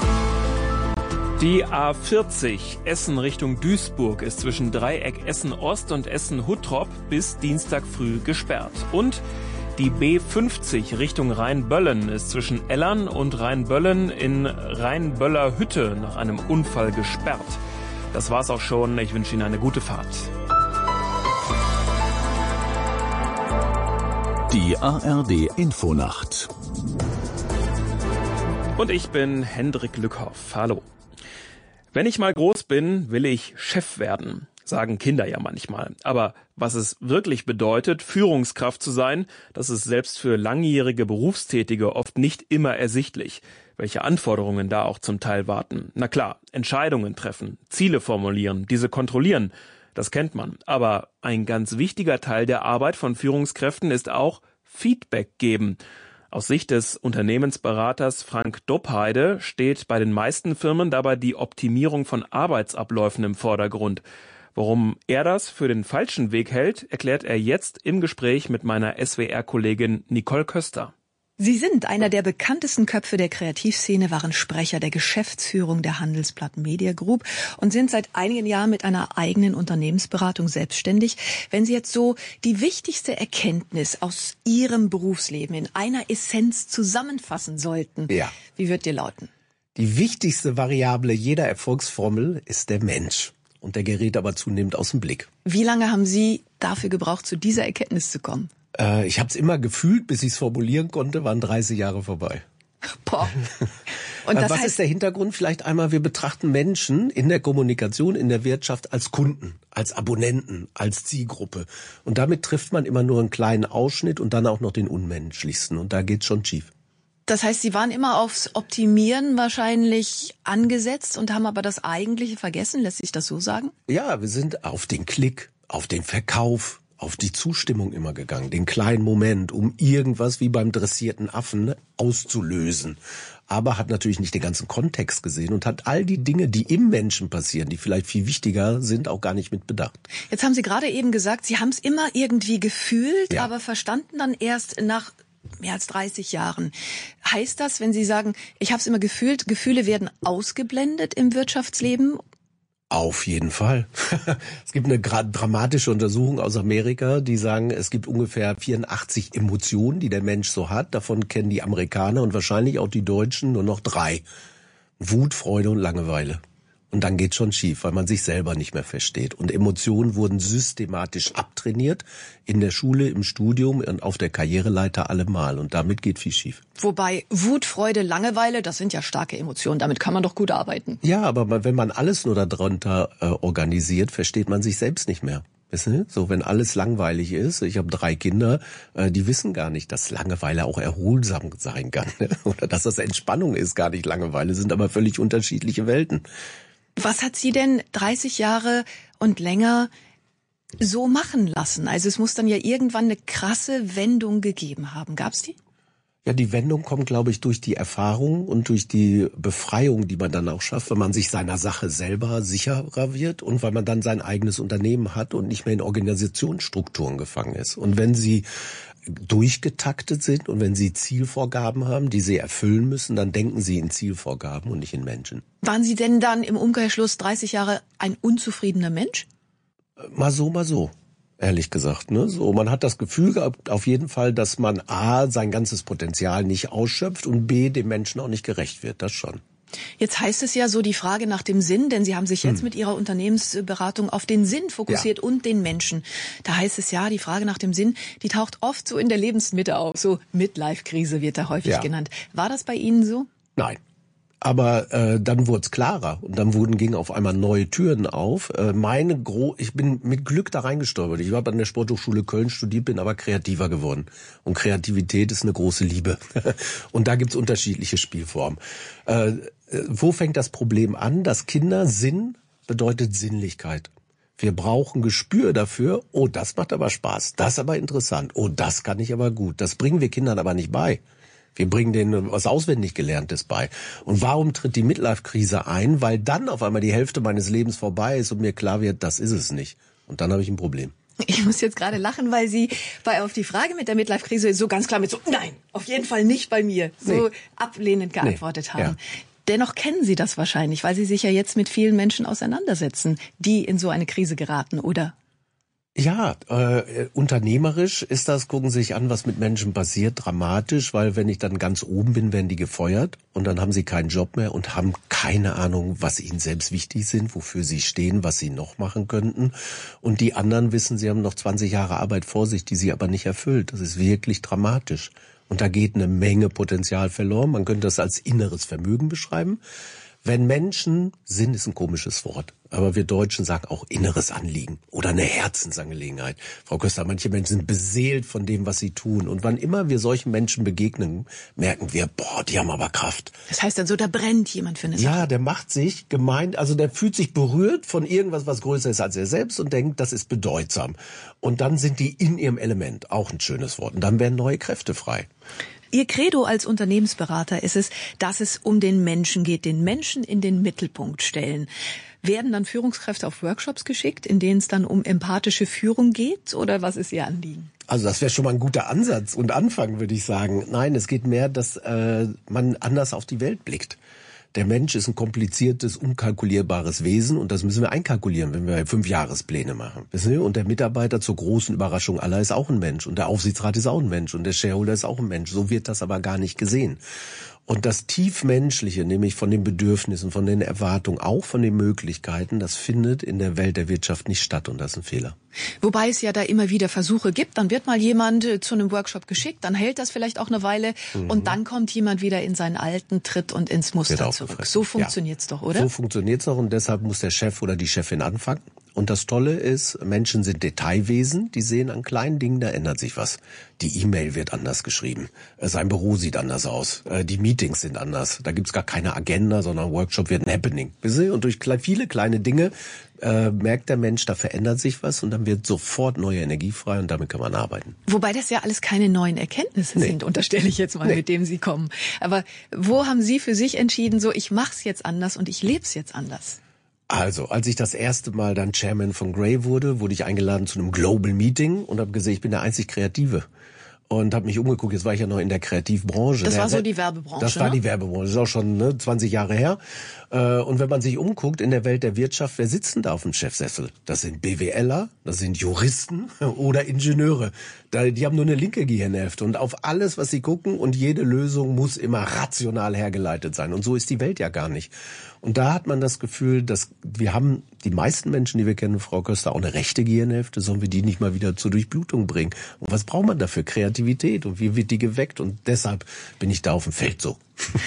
Die A40 Essen Richtung Duisburg ist zwischen Dreieck Essen-Ost und Essen-Huttrop bis Dienstag früh gesperrt. Und die B50 Richtung Rheinböllen ist zwischen Ellern und Rheinböllen in Rheinböller Hütte nach einem Unfall gesperrt. Das war's auch schon. Ich wünsche Ihnen eine gute Fahrt. Die ARD Infonacht. Und ich bin Hendrik Lückhoff. Hallo. Wenn ich mal groß bin, will ich Chef werden, sagen Kinder ja manchmal. Aber was es wirklich bedeutet, Führungskraft zu sein, das ist selbst für langjährige Berufstätige oft nicht immer ersichtlich. Welche Anforderungen da auch zum Teil warten. Na klar, Entscheidungen treffen, Ziele formulieren, diese kontrollieren. Das kennt man. Aber ein ganz wichtiger Teil der Arbeit von Führungskräften ist auch Feedback geben. Aus Sicht des Unternehmensberaters Frank Doppheide steht bei den meisten Firmen dabei die Optimierung von Arbeitsabläufen im Vordergrund. Warum er das für den falschen Weg hält, erklärt er jetzt im Gespräch mit meiner SWR-Kollegin Nicole Köster. Sie sind einer der bekanntesten Köpfe der Kreativszene, waren Sprecher der Geschäftsführung der Handelsblatt Media Group und sind seit einigen Jahren mit einer eigenen Unternehmensberatung selbstständig. Wenn Sie jetzt so die wichtigste Erkenntnis aus Ihrem Berufsleben in einer Essenz zusammenfassen sollten, wie wird die lauten? Die wichtigste Variable jeder Erfolgsformel ist der Mensch. Und der gerät aber zunehmend aus dem Blick. Wie lange haben Sie dafür gebraucht, zu dieser Erkenntnis zu kommen? Ich habe es immer gefühlt, bis ich es formulieren konnte, waren 30 Jahre vorbei. Boah. Und das was ist der Hintergrund? Vielleicht einmal, wir betrachten Menschen in der Kommunikation, in der Wirtschaft als Kunden, als Abonnenten, als Zielgruppe. Und damit trifft man immer nur einen kleinen Ausschnitt und dann auch noch den unmenschlichsten. Und da geht's schon schief. Das heißt, Sie waren immer aufs Optimieren wahrscheinlich angesetzt und haben aber das Eigentliche vergessen, lässt sich das so sagen? Ja, wir sind auf den Klick, auf den Verkauf, auf die Zustimmung immer gegangen, den kleinen Moment, um irgendwas wie beim dressierten Affen auszulösen. Aber hat natürlich nicht den ganzen Kontext gesehen und hat all die Dinge, die im Menschen passieren, die vielleicht viel wichtiger sind, auch gar nicht mit bedacht. Jetzt haben Sie gerade eben gesagt, Sie haben es immer irgendwie gefühlt, aber verstanden dann erst nach mehr als 30 Jahren. Heißt das, wenn Sie sagen, ich habe es immer gefühlt, Gefühle werden ausgeblendet im Wirtschaftsleben? Auf jeden Fall. Es gibt eine dramatische Untersuchung aus Amerika, die sagen, es gibt ungefähr 84 Emotionen, die der Mensch so hat. Davon kennen die Amerikaner und wahrscheinlich auch die Deutschen nur noch 3. Wut, Freude und Langeweile. Und dann geht's schon schief, weil man sich selber nicht mehr versteht. Und Emotionen wurden systematisch abtrainiert, in der Schule, im Studium und auf der Karriereleiter allemal. Und damit geht viel schief. Wobei Wut, Freude, Langeweile, das sind ja starke Emotionen. Damit kann man doch gut arbeiten. Ja, aber wenn man alles nur darunter organisiert, versteht man sich selbst nicht mehr. Wissen Sie? So, wenn alles langweilig ist, ich habe 3 Kinder, die wissen gar nicht, dass Langeweile auch erholsam sein kann. Oder dass das Entspannung ist, gar nicht Langeweile, sind aber völlig unterschiedliche Welten. Was hat Sie denn 30 Jahre und länger so machen lassen? Also es muss dann ja irgendwann eine krasse Wendung gegeben haben. Gab's die? Ja, die Wendung kommt, glaube ich, durch die Erfahrung und durch die Befreiung, die man dann auch schafft, wenn man sich seiner Sache selber sicherer wird und weil man dann sein eigenes Unternehmen hat und nicht mehr in Organisationsstrukturen gefangen ist. Und wenn Sie durchgetaktet sind und wenn Sie Zielvorgaben haben, die Sie erfüllen müssen, dann denken Sie in Zielvorgaben und nicht in Menschen. Waren Sie denn dann im Umkehrschluss 30 Jahre ein unzufriedener Mensch? Mal so. Ehrlich gesagt, ne? So, man hat das Gefühl gehabt, auf jeden Fall, dass man A, sein ganzes Potenzial nicht ausschöpft und B, dem Menschen auch nicht gerecht wird. Das schon. Jetzt heißt es ja so die Frage nach dem Sinn, denn Sie haben sich jetzt mit Ihrer Unternehmensberatung auf den Sinn fokussiert und den Menschen. Da heißt es ja, die Frage nach dem Sinn, die taucht oft so in der Lebensmitte auf. So Midlife-Krise wird da häufig genannt. War das bei Ihnen so? Nein. Aber dann wurde es klarer und dann gingen auf einmal neue Türen auf. Ich bin mit Glück da reingestolpert. Ich habe an der Sporthochschule Köln studiert, bin aber kreativer geworden. Und Kreativität ist eine große Liebe. Und da gibt's unterschiedliche Spielformen. Wo fängt das Problem an? Dass Sinn bedeutet Sinnlichkeit. Wir brauchen Gespür dafür. Oh, das macht aber Spaß. Das ist aber interessant. Oh, das kann ich aber gut. Das bringen wir Kindern aber nicht bei. Wir bringen denen was auswendig Gelerntes bei. Und warum tritt die Midlife-Krise ein? Weil dann auf einmal die Hälfte meines Lebens vorbei ist und mir klar wird, das ist es nicht. Und dann habe ich ein Problem. Ich muss jetzt gerade lachen, weil Sie auf die Frage mit der Midlife-Krise so ganz klar mit so, nein, auf jeden Fall nicht bei mir, so ablehnend geantwortet haben. Ja. Dennoch kennen Sie das wahrscheinlich, weil Sie sich ja jetzt mit vielen Menschen auseinandersetzen, die in so eine Krise geraten, oder? Ja, unternehmerisch ist das, gucken Sie sich an, was mit Menschen passiert, dramatisch, weil wenn ich dann ganz oben bin, werden die gefeuert und dann haben sie keinen Job mehr und haben keine Ahnung, was ihnen selbst wichtig sind, wofür sie stehen, was sie noch machen könnten. Und die anderen wissen, sie haben noch 20 Jahre Arbeit vor sich, die sie aber nicht erfüllt. Das ist wirklich dramatisch. Und da geht eine Menge Potenzial verloren. Man könnte das als inneres Vermögen beschreiben. Wenn Menschen, Sinn ist ein komisches Wort, aber wir Deutschen sagen auch inneres Anliegen oder eine Herzensangelegenheit. Frau Köster, manche Menschen sind beseelt von dem, was sie tun. Und wann immer wir solchen Menschen begegnen, merken wir, die haben aber Kraft. Das heißt dann so, da brennt jemand für eine Sache. Ja, der macht sich gemeint, also der fühlt sich berührt von irgendwas, was größer ist als er selbst und denkt, das ist bedeutsam. Und dann sind die in ihrem Element, auch ein schönes Wort. Und dann werden neue Kräfte frei. Ihr Credo als Unternehmensberater ist es, dass es um den Menschen geht, den Menschen in den Mittelpunkt stellen. Werden dann Führungskräfte auf Workshops geschickt, in denen es dann um empathische Führung geht? Oder was ist Ihr Anliegen? Also das wäre schon mal ein guter Ansatz und Anfang, würde ich sagen. Nein, es geht mehr, dass man anders auf die Welt blickt. Der Mensch ist ein kompliziertes, unkalkulierbares Wesen und das müssen wir einkalkulieren, wenn wir 5-Jahrespläne machen. Und der Mitarbeiter zur großen Überraschung aller ist auch ein Mensch und der Aufsichtsrat ist auch ein Mensch und der Shareholder ist auch ein Mensch. So wird das aber gar nicht gesehen. Und das Tiefmenschliche, nämlich von den Bedürfnissen, von den Erwartungen, auch von den Möglichkeiten, das findet in der Welt der Wirtschaft nicht statt und das ist ein Fehler. Wobei es ja da immer wieder Versuche gibt, dann wird mal jemand zu einem Workshop geschickt, dann hält das vielleicht auch eine Weile und dann kommt jemand wieder in seinen alten Tritt und ins Muster zurück. So funktioniert's doch, oder? So funktioniert's doch und deshalb muss der Chef oder die Chefin anfangen. Und das Tolle ist, Menschen sind Detailwesen, die sehen an kleinen Dingen, da ändert sich was. Die E-Mail wird anders geschrieben, sein Büro sieht anders aus, die Meetings sind anders, da gibt's gar keine Agenda, sondern Workshop wird ein Happening. Und durch viele kleine Dinge merkt der Mensch, da verändert sich was und dann wird sofort neue Energie frei und damit kann man arbeiten. Wobei das ja alles keine neuen Erkenntnisse sind, unterstelle ich jetzt mal, mit dem Sie kommen. Aber wo haben Sie für sich entschieden, so ich mach's jetzt anders und ich leb's jetzt anders? Also, als ich das erste Mal dann Chairman von Grey wurde ich eingeladen zu einem Global Meeting und habe gesehen, ich bin der einzig Kreative. Und habe mich umgeguckt, jetzt war ich ja noch in der Kreativbranche. Das war so die Werbebranche, Das war die Werbebranche, das ist auch schon 20 Jahre her. Und wenn man sich umguckt in der Welt der Wirtschaft, wer sitzt denn da auf dem Chefsessel? Das sind BWLer, das sind Juristen oder Ingenieure. Die haben nur eine linke Gehirnhälfte und auf alles, was sie gucken und jede Lösung muss immer rational hergeleitet sein. Und so ist die Welt ja gar nicht. Und da hat man das Gefühl, dass wir haben, die meisten Menschen, die wir kennen, Frau Köster, auch eine rechte Gehirnhälfte, sollen wir die nicht mal wieder zur Durchblutung bringen? Und was braucht man dafür? Kreativität. Und wie wird die geweckt? Und deshalb bin ich da auf dem Feldzug.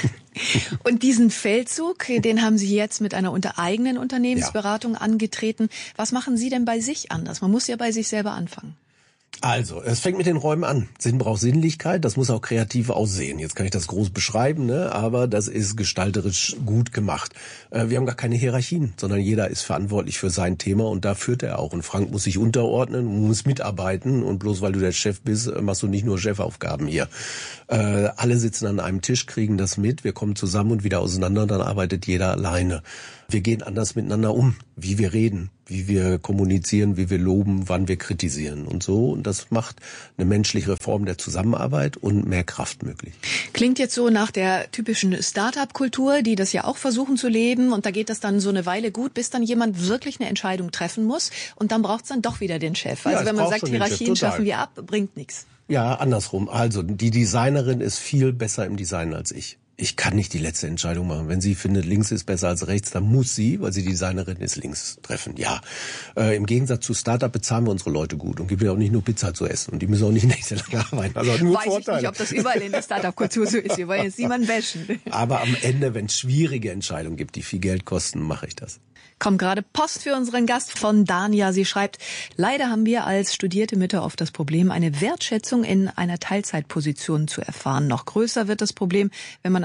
Und diesen Feldzug, den haben Sie jetzt mit einer eigenen Unternehmensberatung angetreten. Was machen Sie denn bei sich anders? Man muss ja bei sich selber anfangen. Also, es fängt mit den Räumen an. Sinn braucht Sinnlichkeit, das muss auch kreativ aussehen. Jetzt kann ich das groß beschreiben, aber das ist gestalterisch gut gemacht. Wir haben gar keine Hierarchien, sondern jeder ist verantwortlich für sein Thema und da führt er auch. Und Frank muss sich unterordnen, muss mitarbeiten und bloß weil du der Chef bist, machst du nicht nur Chefaufgaben hier. Alle sitzen an einem Tisch, kriegen das mit, wir kommen zusammen und wieder auseinander, dann arbeitet jeder alleine. Wir gehen anders miteinander um, wie wir reden, wie wir kommunizieren, wie wir loben, wann wir kritisieren und so. Und das macht eine menschliche Form der Zusammenarbeit und mehr Kraft möglich. Klingt jetzt so nach der typischen Start-up-Kultur, die das ja auch versuchen zu leben. Und da geht das dann so eine Weile gut, bis dann jemand wirklich eine Entscheidung treffen muss. Und dann braucht es dann doch wieder den Chef. Also wenn man sagt, Hierarchien schaffen wir ab, bringt nichts. Ja, andersrum. Also die Designerin ist viel besser im Design als ich. Ich kann nicht die letzte Entscheidung machen. Wenn sie findet, links ist besser als rechts, dann muss sie, weil sie Designerin ist, links treffen. Ja, im Gegensatz zu Startup bezahlen wir unsere Leute gut und geben ja auch nicht nur Pizza zu essen. Und die müssen auch nicht nächtelang arbeiten. Also nur Vorteile. Weiß ich nicht, ob das überall in der Startup-Kultur so ist. Wir wollen jetzt niemanden bashen. Aber am Ende, wenn es schwierige Entscheidungen gibt, die viel Geld kosten, mache ich das. Kommt gerade Post für unseren Gast von Dania. Sie schreibt, leider haben wir als studierte Mütter oft das Problem, eine Wertschätzung in einer Teilzeitposition zu erfahren. Noch größer wird das Problem, wenn man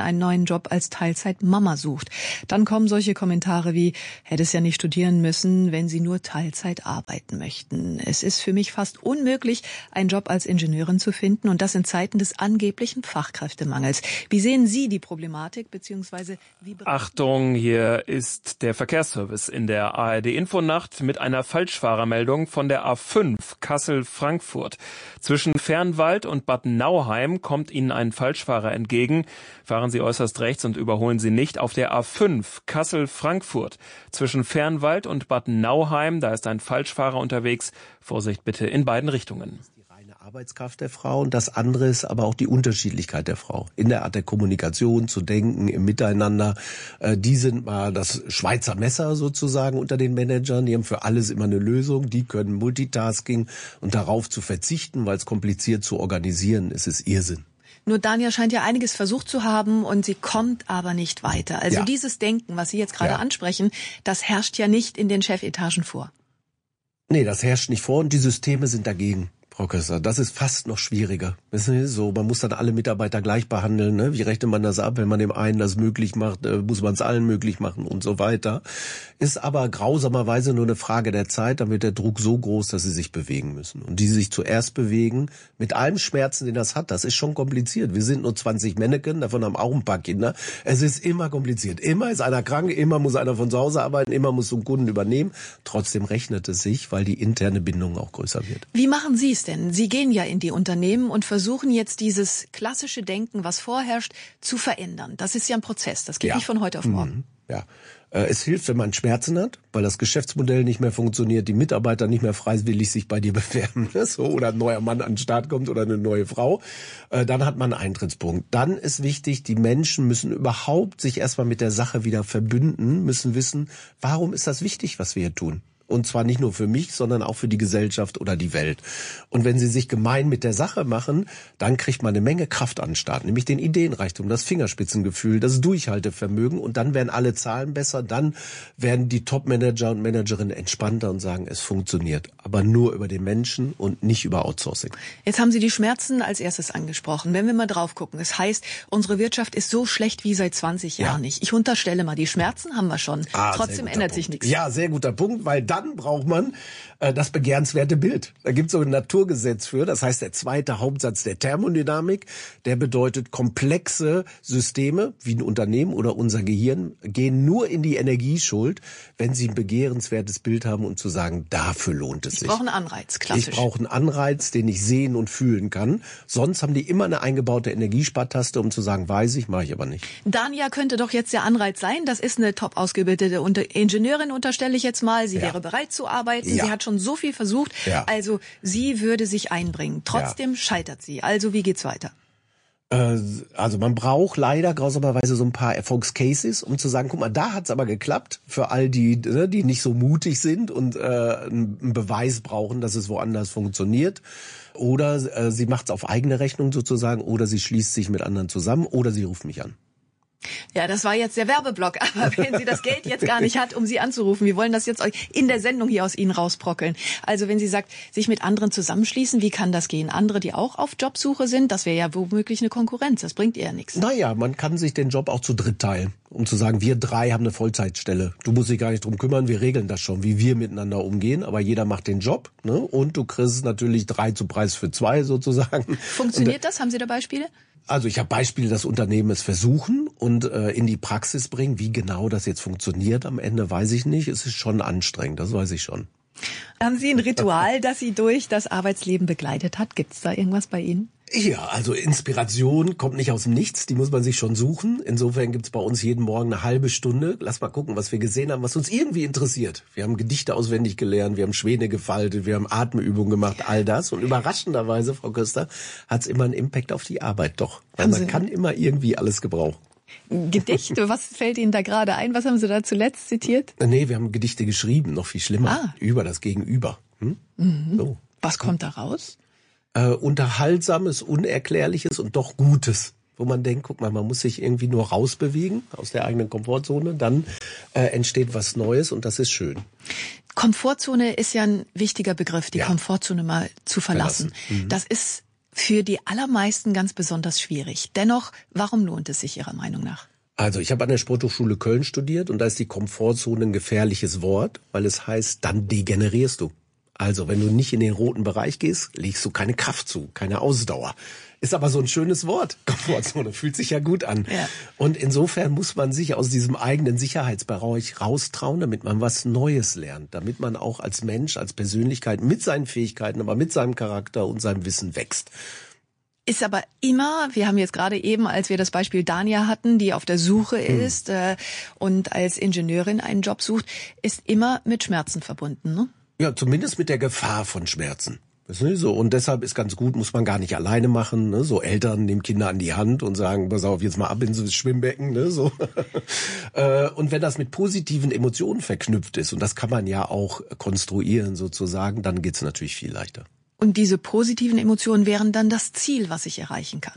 einen neuen Job als Teilzeit-Mama sucht. Dann kommen solche Kommentare wie, hätte es ja nicht studieren müssen, wenn Sie nur Teilzeit arbeiten möchten. Es ist für mich fast unmöglich, einen Job als Ingenieurin zu finden und das in Zeiten des angeblichen Fachkräftemangels. Wie sehen Sie die Problematik, beziehungsweise wie... Achtung, hier ist der Verkehrsservice in der ARD-Infonacht mit einer Falschfahrermeldung von der A5 Kassel-Frankfurt. Zwischen Fernwald und Bad Nauheim kommt Ihnen ein Falschfahrer entgegen. Fahren Sie äußerst rechts und überholen Sie nicht auf der A5 Kassel-Frankfurt. Zwischen Fernwald und Bad Nauheim, da ist ein Falschfahrer unterwegs. Vorsicht bitte in beiden Richtungen. Arbeitskraft der Frau und das andere ist aber auch die Unterschiedlichkeit der Frau. In der Art der Kommunikation, zu denken, im Miteinander. Die sind mal das Schweizer Messer sozusagen unter den Managern. Die haben für alles immer eine Lösung. Die können Multitasking und darauf zu verzichten, weil es kompliziert zu organisieren ist, ist Irrsinn. Nur Dania scheint ja einiges versucht zu haben und sie kommt aber nicht weiter. Also dieses Denken, was Sie jetzt gerade ansprechen, das herrscht ja nicht in den Chefetagen vor. Nee, das herrscht nicht vor und die Systeme sind dagegen. Frau Köster, das ist fast noch schwieriger. Wissen Sie, so, man muss dann alle Mitarbeiter gleich behandeln, ne? Wie rechnet man das ab? Wenn man dem einen das möglich macht, muss man es allen möglich machen und so weiter. Ist aber grausamerweise nur eine Frage der Zeit, dann wird der Druck so groß, dass sie sich bewegen müssen. Und die sich zuerst bewegen, mit allem Schmerzen, den das hat, das ist schon kompliziert. Wir sind nur 20 Männchen, davon haben auch ein paar Kinder. Es ist immer kompliziert. Immer ist einer krank, immer muss einer von zu Hause arbeiten, immer muss so ein Kunden übernehmen. Trotzdem rechnet es sich, weil die interne Bindung auch größer wird. Wie machen Sie es denn? Sie gehen ja in die Unternehmen und versuchen jetzt dieses klassische Denken, was vorherrscht, zu verändern. Das ist ja ein Prozess. Das geht nicht von heute auf morgen. Ja. Es hilft, wenn man Schmerzen hat, weil das Geschäftsmodell nicht mehr funktioniert, die Mitarbeiter nicht mehr freiwillig sich bei dir bewerben, so, oder ein neuer Mann an den Start kommt oder eine neue Frau. Dann hat man einen Eintrittspunkt. Dann ist wichtig, die Menschen müssen überhaupt sich erstmal mit der Sache wieder verbünden, müssen wissen, warum ist das wichtig, was wir hier tun? Und zwar nicht nur für mich, sondern auch für die Gesellschaft oder die Welt. Und wenn sie sich gemein mit der Sache machen, dann kriegt man eine Menge Kraft an den Start, nämlich den Ideenreichtum, das Fingerspitzengefühl, das Durchhaltevermögen. Und dann werden alle Zahlen besser, dann werden die Top-Manager und Managerinnen entspannter und sagen, es funktioniert. Aber nur über den Menschen und nicht über Outsourcing. Jetzt haben Sie die Schmerzen als erstes angesprochen. Wenn wir mal drauf gucken, es heißt, unsere Wirtschaft ist so schlecht wie seit 20 Jahren nicht. Ich unterstelle mal, die Schmerzen haben wir schon. Trotzdem ändert sich nichts. Ja, sehr guter Punkt, weil dann braucht man das begehrenswerte Bild. Da gibt es so ein Naturgesetz für. Das heißt, der zweite Hauptsatz der Thermodynamik, der bedeutet, komplexe Systeme, wie ein Unternehmen oder unser Gehirn, gehen nur in die Energieschuld, wenn sie ein begehrenswertes Bild haben, um zu sagen, dafür lohnt es sich. Ich brauche einen Anreiz, klassisch. Ich brauche einen Anreiz, den ich sehen und fühlen kann. Sonst haben die immer eine eingebaute Energiespartaste, um zu sagen, weiß ich, mache ich aber nicht. Dania könnte doch jetzt der Anreiz sein. Das ist eine top ausgebildete Ingenieurin, unterstelle ich jetzt mal. Sie wäre bereit zu arbeiten. Sie hat schon so viel versucht. Also sie würde sich einbringen. Trotzdem scheitert sie. Also wie geht's weiter? Also man braucht leider grausamerweise so ein paar Erfolgscases, um zu sagen, guck mal, da hat's aber geklappt. Für all die, die nicht so mutig sind und einen Beweis brauchen, dass es woanders funktioniert. Oder sie macht's auf eigene Rechnung sozusagen. Oder sie schließt sich mit anderen zusammen. Oder sie ruft mich an. Ja, das war jetzt der Werbeblock. Aber wenn sie das Geld jetzt gar nicht hat, um Sie anzurufen, wir wollen das jetzt in der Sendung hier aus Ihnen rausbrockeln. Also wenn sie sagt, sich mit anderen zusammenschließen, wie kann das gehen? Andere, die auch auf Jobsuche sind, das wäre ja womöglich eine Konkurrenz. Das bringt ihr ja nichts. Naja, man kann sich den Job auch zu dritt teilen, um zu sagen, wir drei haben eine Vollzeitstelle. Du musst dich gar nicht drum kümmern, wir regeln das schon, wie wir miteinander umgehen. Aber jeder macht den Job, ne? Und du kriegst natürlich 3 zu Preis für 2 sozusagen. Funktioniert das? Haben Sie da Beispiele? Also ich habe Beispiele, dass Unternehmen es versuchen und in die Praxis bringen. Wie genau das jetzt funktioniert am Ende, weiß ich nicht. Es ist schon anstrengend, das weiß ich schon. Haben Sie ein Ritual, das Sie durch das Arbeitsleben begleitet hat? Gibt es da irgendwas bei Ihnen? Ja, also Inspiration kommt nicht aus dem Nichts, die muss man sich schon suchen. Insofern gibt's bei uns jeden Morgen eine halbe Stunde. Lass mal gucken, was wir gesehen haben, was uns irgendwie interessiert. Wir haben Gedichte auswendig gelernt, wir haben Schwäne gefaltet, wir haben Atemübungen gemacht, all das. Und überraschenderweise, Frau Köster, hat's immer einen Impact auf die Arbeit doch. Weil man kann immer irgendwie alles gebrauchen. Gedichte, was fällt Ihnen da gerade ein? Was haben Sie da zuletzt zitiert? Nee, wir haben Gedichte geschrieben, noch viel schlimmer. Über das Gegenüber. So. Was kommt da raus? Unterhaltsames, Unerklärliches und doch Gutes. Wo man denkt, guck mal, man muss sich irgendwie nur rausbewegen aus der eigenen Komfortzone, dann entsteht was Neues und das ist schön. Komfortzone ist ja ein wichtiger Begriff, die Komfortzone mal zu verlassen. Das ist Für die allermeisten ganz besonders schwierig. Dennoch, warum lohnt es sich Ihrer Meinung nach? Also ich habe an der Sporthochschule Köln studiert und da ist die Komfortzone ein gefährliches Wort, weil es heißt, dann degenerierst du. Also wenn du nicht in den roten Bereich gehst, legst du keine Kraft zu, keine Ausdauer. Ist aber so ein schönes Wort, Komfortzone, fühlt sich ja gut an. Ja. Und insofern muss man sich aus diesem eigenen Sicherheitsbereich raustrauen, damit man was Neues lernt, damit man auch als Mensch, als Persönlichkeit mit seinen Fähigkeiten, aber mit seinem Charakter und seinem Wissen wächst. Ist aber immer, wir haben jetzt gerade eben, als wir das Beispiel Dania hatten, die auf der Suche ist und als Ingenieurin einen Job sucht, ist immer mit Schmerzen verbunden, ne? Ja, zumindest mit der Gefahr von Schmerzen. So, und deshalb ist ganz gut, muss man gar nicht alleine machen. Ne? So Eltern nehmen Kinder an die Hand und sagen, pass auf, jetzt mal ab ins Schwimmbecken. Ne? So. Und wenn das mit positiven Emotionen verknüpft ist, und das kann man ja auch konstruieren sozusagen, dann geht's natürlich viel leichter. Und diese positiven Emotionen wären dann das Ziel, was ich erreichen kann?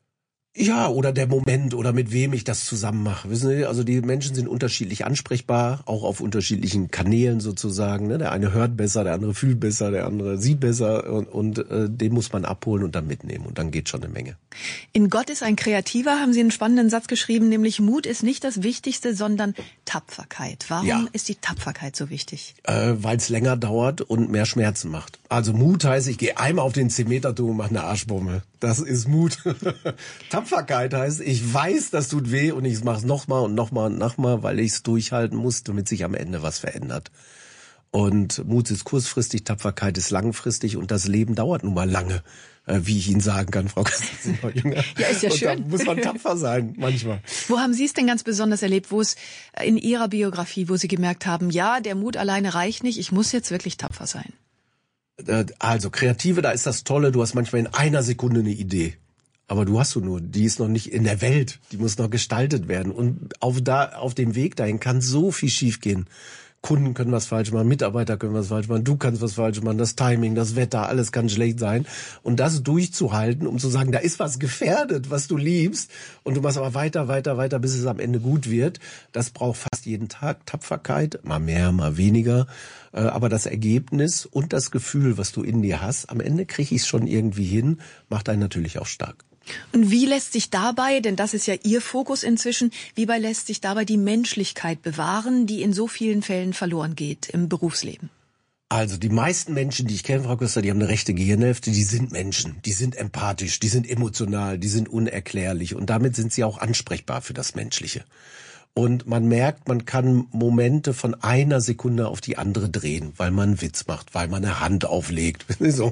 Ja, oder der Moment oder mit wem ich das zusammen mache. Wissen Sie, also die Menschen sind unterschiedlich ansprechbar, auch auf unterschiedlichen Kanälen sozusagen. Ne? Der eine hört besser, der andere fühlt besser, der andere sieht besser und den muss man abholen und dann mitnehmen und dann geht schon eine Menge. In Gott ist ein Kreativer, haben Sie einen spannenden Satz geschrieben, nämlich Mut ist nicht das Wichtigste, sondern Tapferkeit. Warum ist die Tapferkeit so wichtig? Weil es länger dauert und mehr Schmerzen macht. Also Mut heißt, ich gehe einmal auf den 10-Meter-Turm und mache eine Arschbombe. Das ist Mut. Tapferkeit heißt, ich weiß, das tut weh und ich mache es nochmal und nochmal und nochmal, weil ich es durchhalten muss, damit sich am Ende was verändert. Und Mut ist kurzfristig, Tapferkeit ist langfristig und das Leben dauert nun mal lange, wie ich Ihnen sagen kann, Frau Köster, Sie sind noch jünger. Ja, ist ja schön. Und da muss man tapfer sein, manchmal. Wo haben Sie es denn ganz besonders erlebt, wo es in Ihrer Biografie, wo Sie gemerkt haben, ja, der Mut alleine reicht nicht, ich muss jetzt wirklich tapfer sein? Also Kreative, da ist das Tolle, du hast manchmal in einer Sekunde eine Idee. Aber die ist noch nicht in der Welt, die muss noch gestaltet werden. Und auf dem Weg dahin kann so viel schiefgehen. Kunden können was falsch machen, Mitarbeiter können was falsch machen, du kannst was falsch machen, das Timing, das Wetter, alles kann schlecht sein. Und das durchzuhalten, um zu sagen, da ist was gefährdet, was du liebst, und du machst aber weiter, bis es am Ende gut wird, das braucht fast jeden Tag Tapferkeit, mal mehr, mal weniger. Aber das Ergebnis und das Gefühl, was du in dir hast, am Ende kriege ich es schon irgendwie hin, macht einen natürlich auch stark. Und wie lässt sich dabei, denn das ist ja Ihr Fokus inzwischen, lässt sich dabei die Menschlichkeit bewahren, die in so vielen Fällen verloren geht im Berufsleben? Also die meisten Menschen, die ich kenne, Frau Köster, die haben eine rechte Gehirnhälfte, die sind Menschen, die sind empathisch, die sind emotional, die sind unerklärlich und damit sind sie auch ansprechbar für das Menschliche. Und man merkt, man kann Momente von einer Sekunde auf die andere drehen, weil man einen Witz macht, weil man eine Hand auflegt,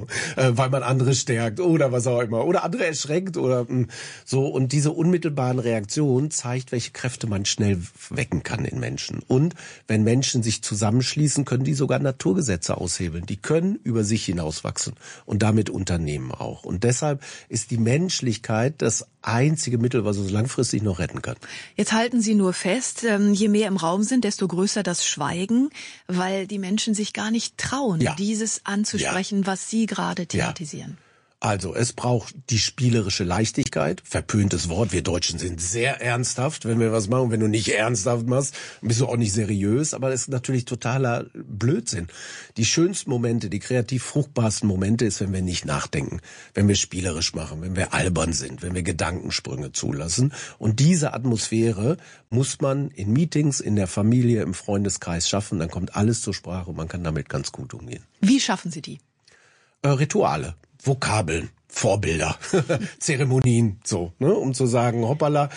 weil man andere stärkt oder was auch immer, oder andere erschreckt oder so. Und diese unmittelbaren Reaktionen zeigt, welche Kräfte man schnell wecken kann in Menschen. Und wenn Menschen sich zusammenschließen, können die sogar Naturgesetze aushebeln. Die können über sich hinauswachsen und damit Unternehmen auch. Und deshalb ist die Menschlichkeit das einzige Mittel, was uns langfristig noch retten kann. Jetzt halten Sie nur fest, je mehr im Raum sind, desto größer das Schweigen, weil die Menschen sich gar nicht trauen, dieses anzusprechen, was Sie gerade thematisieren. Also es braucht die spielerische Leichtigkeit, verpöntes Wort. Wir Deutschen sind sehr ernsthaft, wenn wir was machen. Wenn du nicht ernsthaft machst, bist du auch nicht seriös. Aber das ist natürlich totaler Blödsinn. Die schönsten Momente, die kreativ fruchtbarsten Momente ist, wenn wir nicht nachdenken, wenn wir spielerisch machen, wenn wir albern sind, wenn wir Gedankensprünge zulassen. Und diese Atmosphäre muss man in Meetings, in der Familie, im Freundeskreis schaffen. Dann kommt alles zur Sprache und man kann damit ganz gut umgehen. Wie schaffen Sie die? Rituale. Vokabeln, Vorbilder, Zeremonien, um zu sagen, hoppala,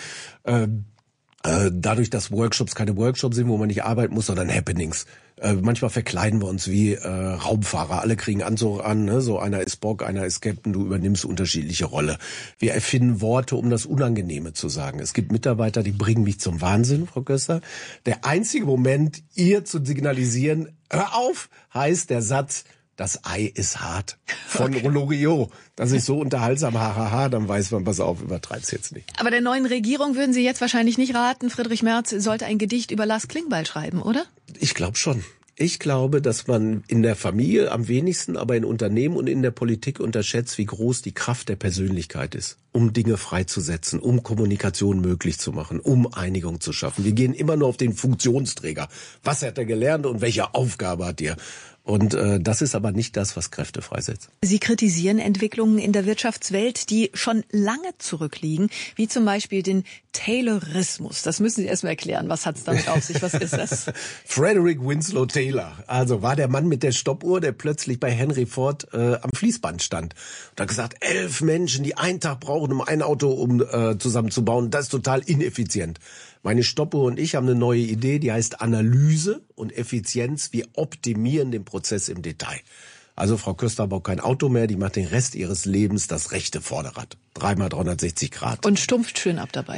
dadurch, dass Workshops keine Workshops sind, wo man nicht arbeiten muss, sondern Happenings. Manchmal verkleiden wir uns wie Raumfahrer, alle kriegen Anzug an, so einer ist Spock, einer ist Captain, du übernimmst unterschiedliche Rolle. Wir erfinden Worte, um das Unangenehme zu sagen. Es gibt Mitarbeiter, die bringen mich zum Wahnsinn, Frau Köster. Der einzige Moment, ihr zu signalisieren, hör auf, heißt der Satz, das Ei ist hart, von Loriot. Das ist so unterhaltsam, hahaha, dann weiß man, pass auf, übertreib's jetzt nicht. Aber der neuen Regierung würden Sie jetzt wahrscheinlich nicht raten, Friedrich Merz sollte ein Gedicht über Lars Klingbeil schreiben, oder? Ich glaube schon. Ich glaube, dass man in der Familie am wenigsten, aber in Unternehmen und in der Politik unterschätzt, wie groß die Kraft der Persönlichkeit ist, um Dinge freizusetzen, um Kommunikation möglich zu machen, um Einigung zu schaffen. Wir gehen immer nur auf den Funktionsträger. Was hat er gelernt und welche Aufgabe hat er? Und das ist aber nicht das, was Kräfte freisetzt. Sie kritisieren Entwicklungen in der Wirtschaftswelt, die schon lange zurückliegen, wie zum Beispiel den Taylorismus. Das müssen Sie erst mal erklären. Was hat's damit auf sich? Was ist das? Frederick Winslow Taylor, also war der Mann mit der Stoppuhr, der plötzlich bei Henry Ford am Fließband stand. Und hat gesagt, 11 Menschen, die einen Tag brauchen, um ein Auto zusammenzubauen, das ist total ineffizient. Meine Stoppuhr und ich haben eine neue Idee, die heißt Analyse und Effizienz. Wir optimieren den Prozess im Detail. Also Frau Köster baut kein Auto mehr, die macht den Rest ihres Lebens das rechte Vorderrad. 3x360 Grad. Und stumpft schön ab dabei.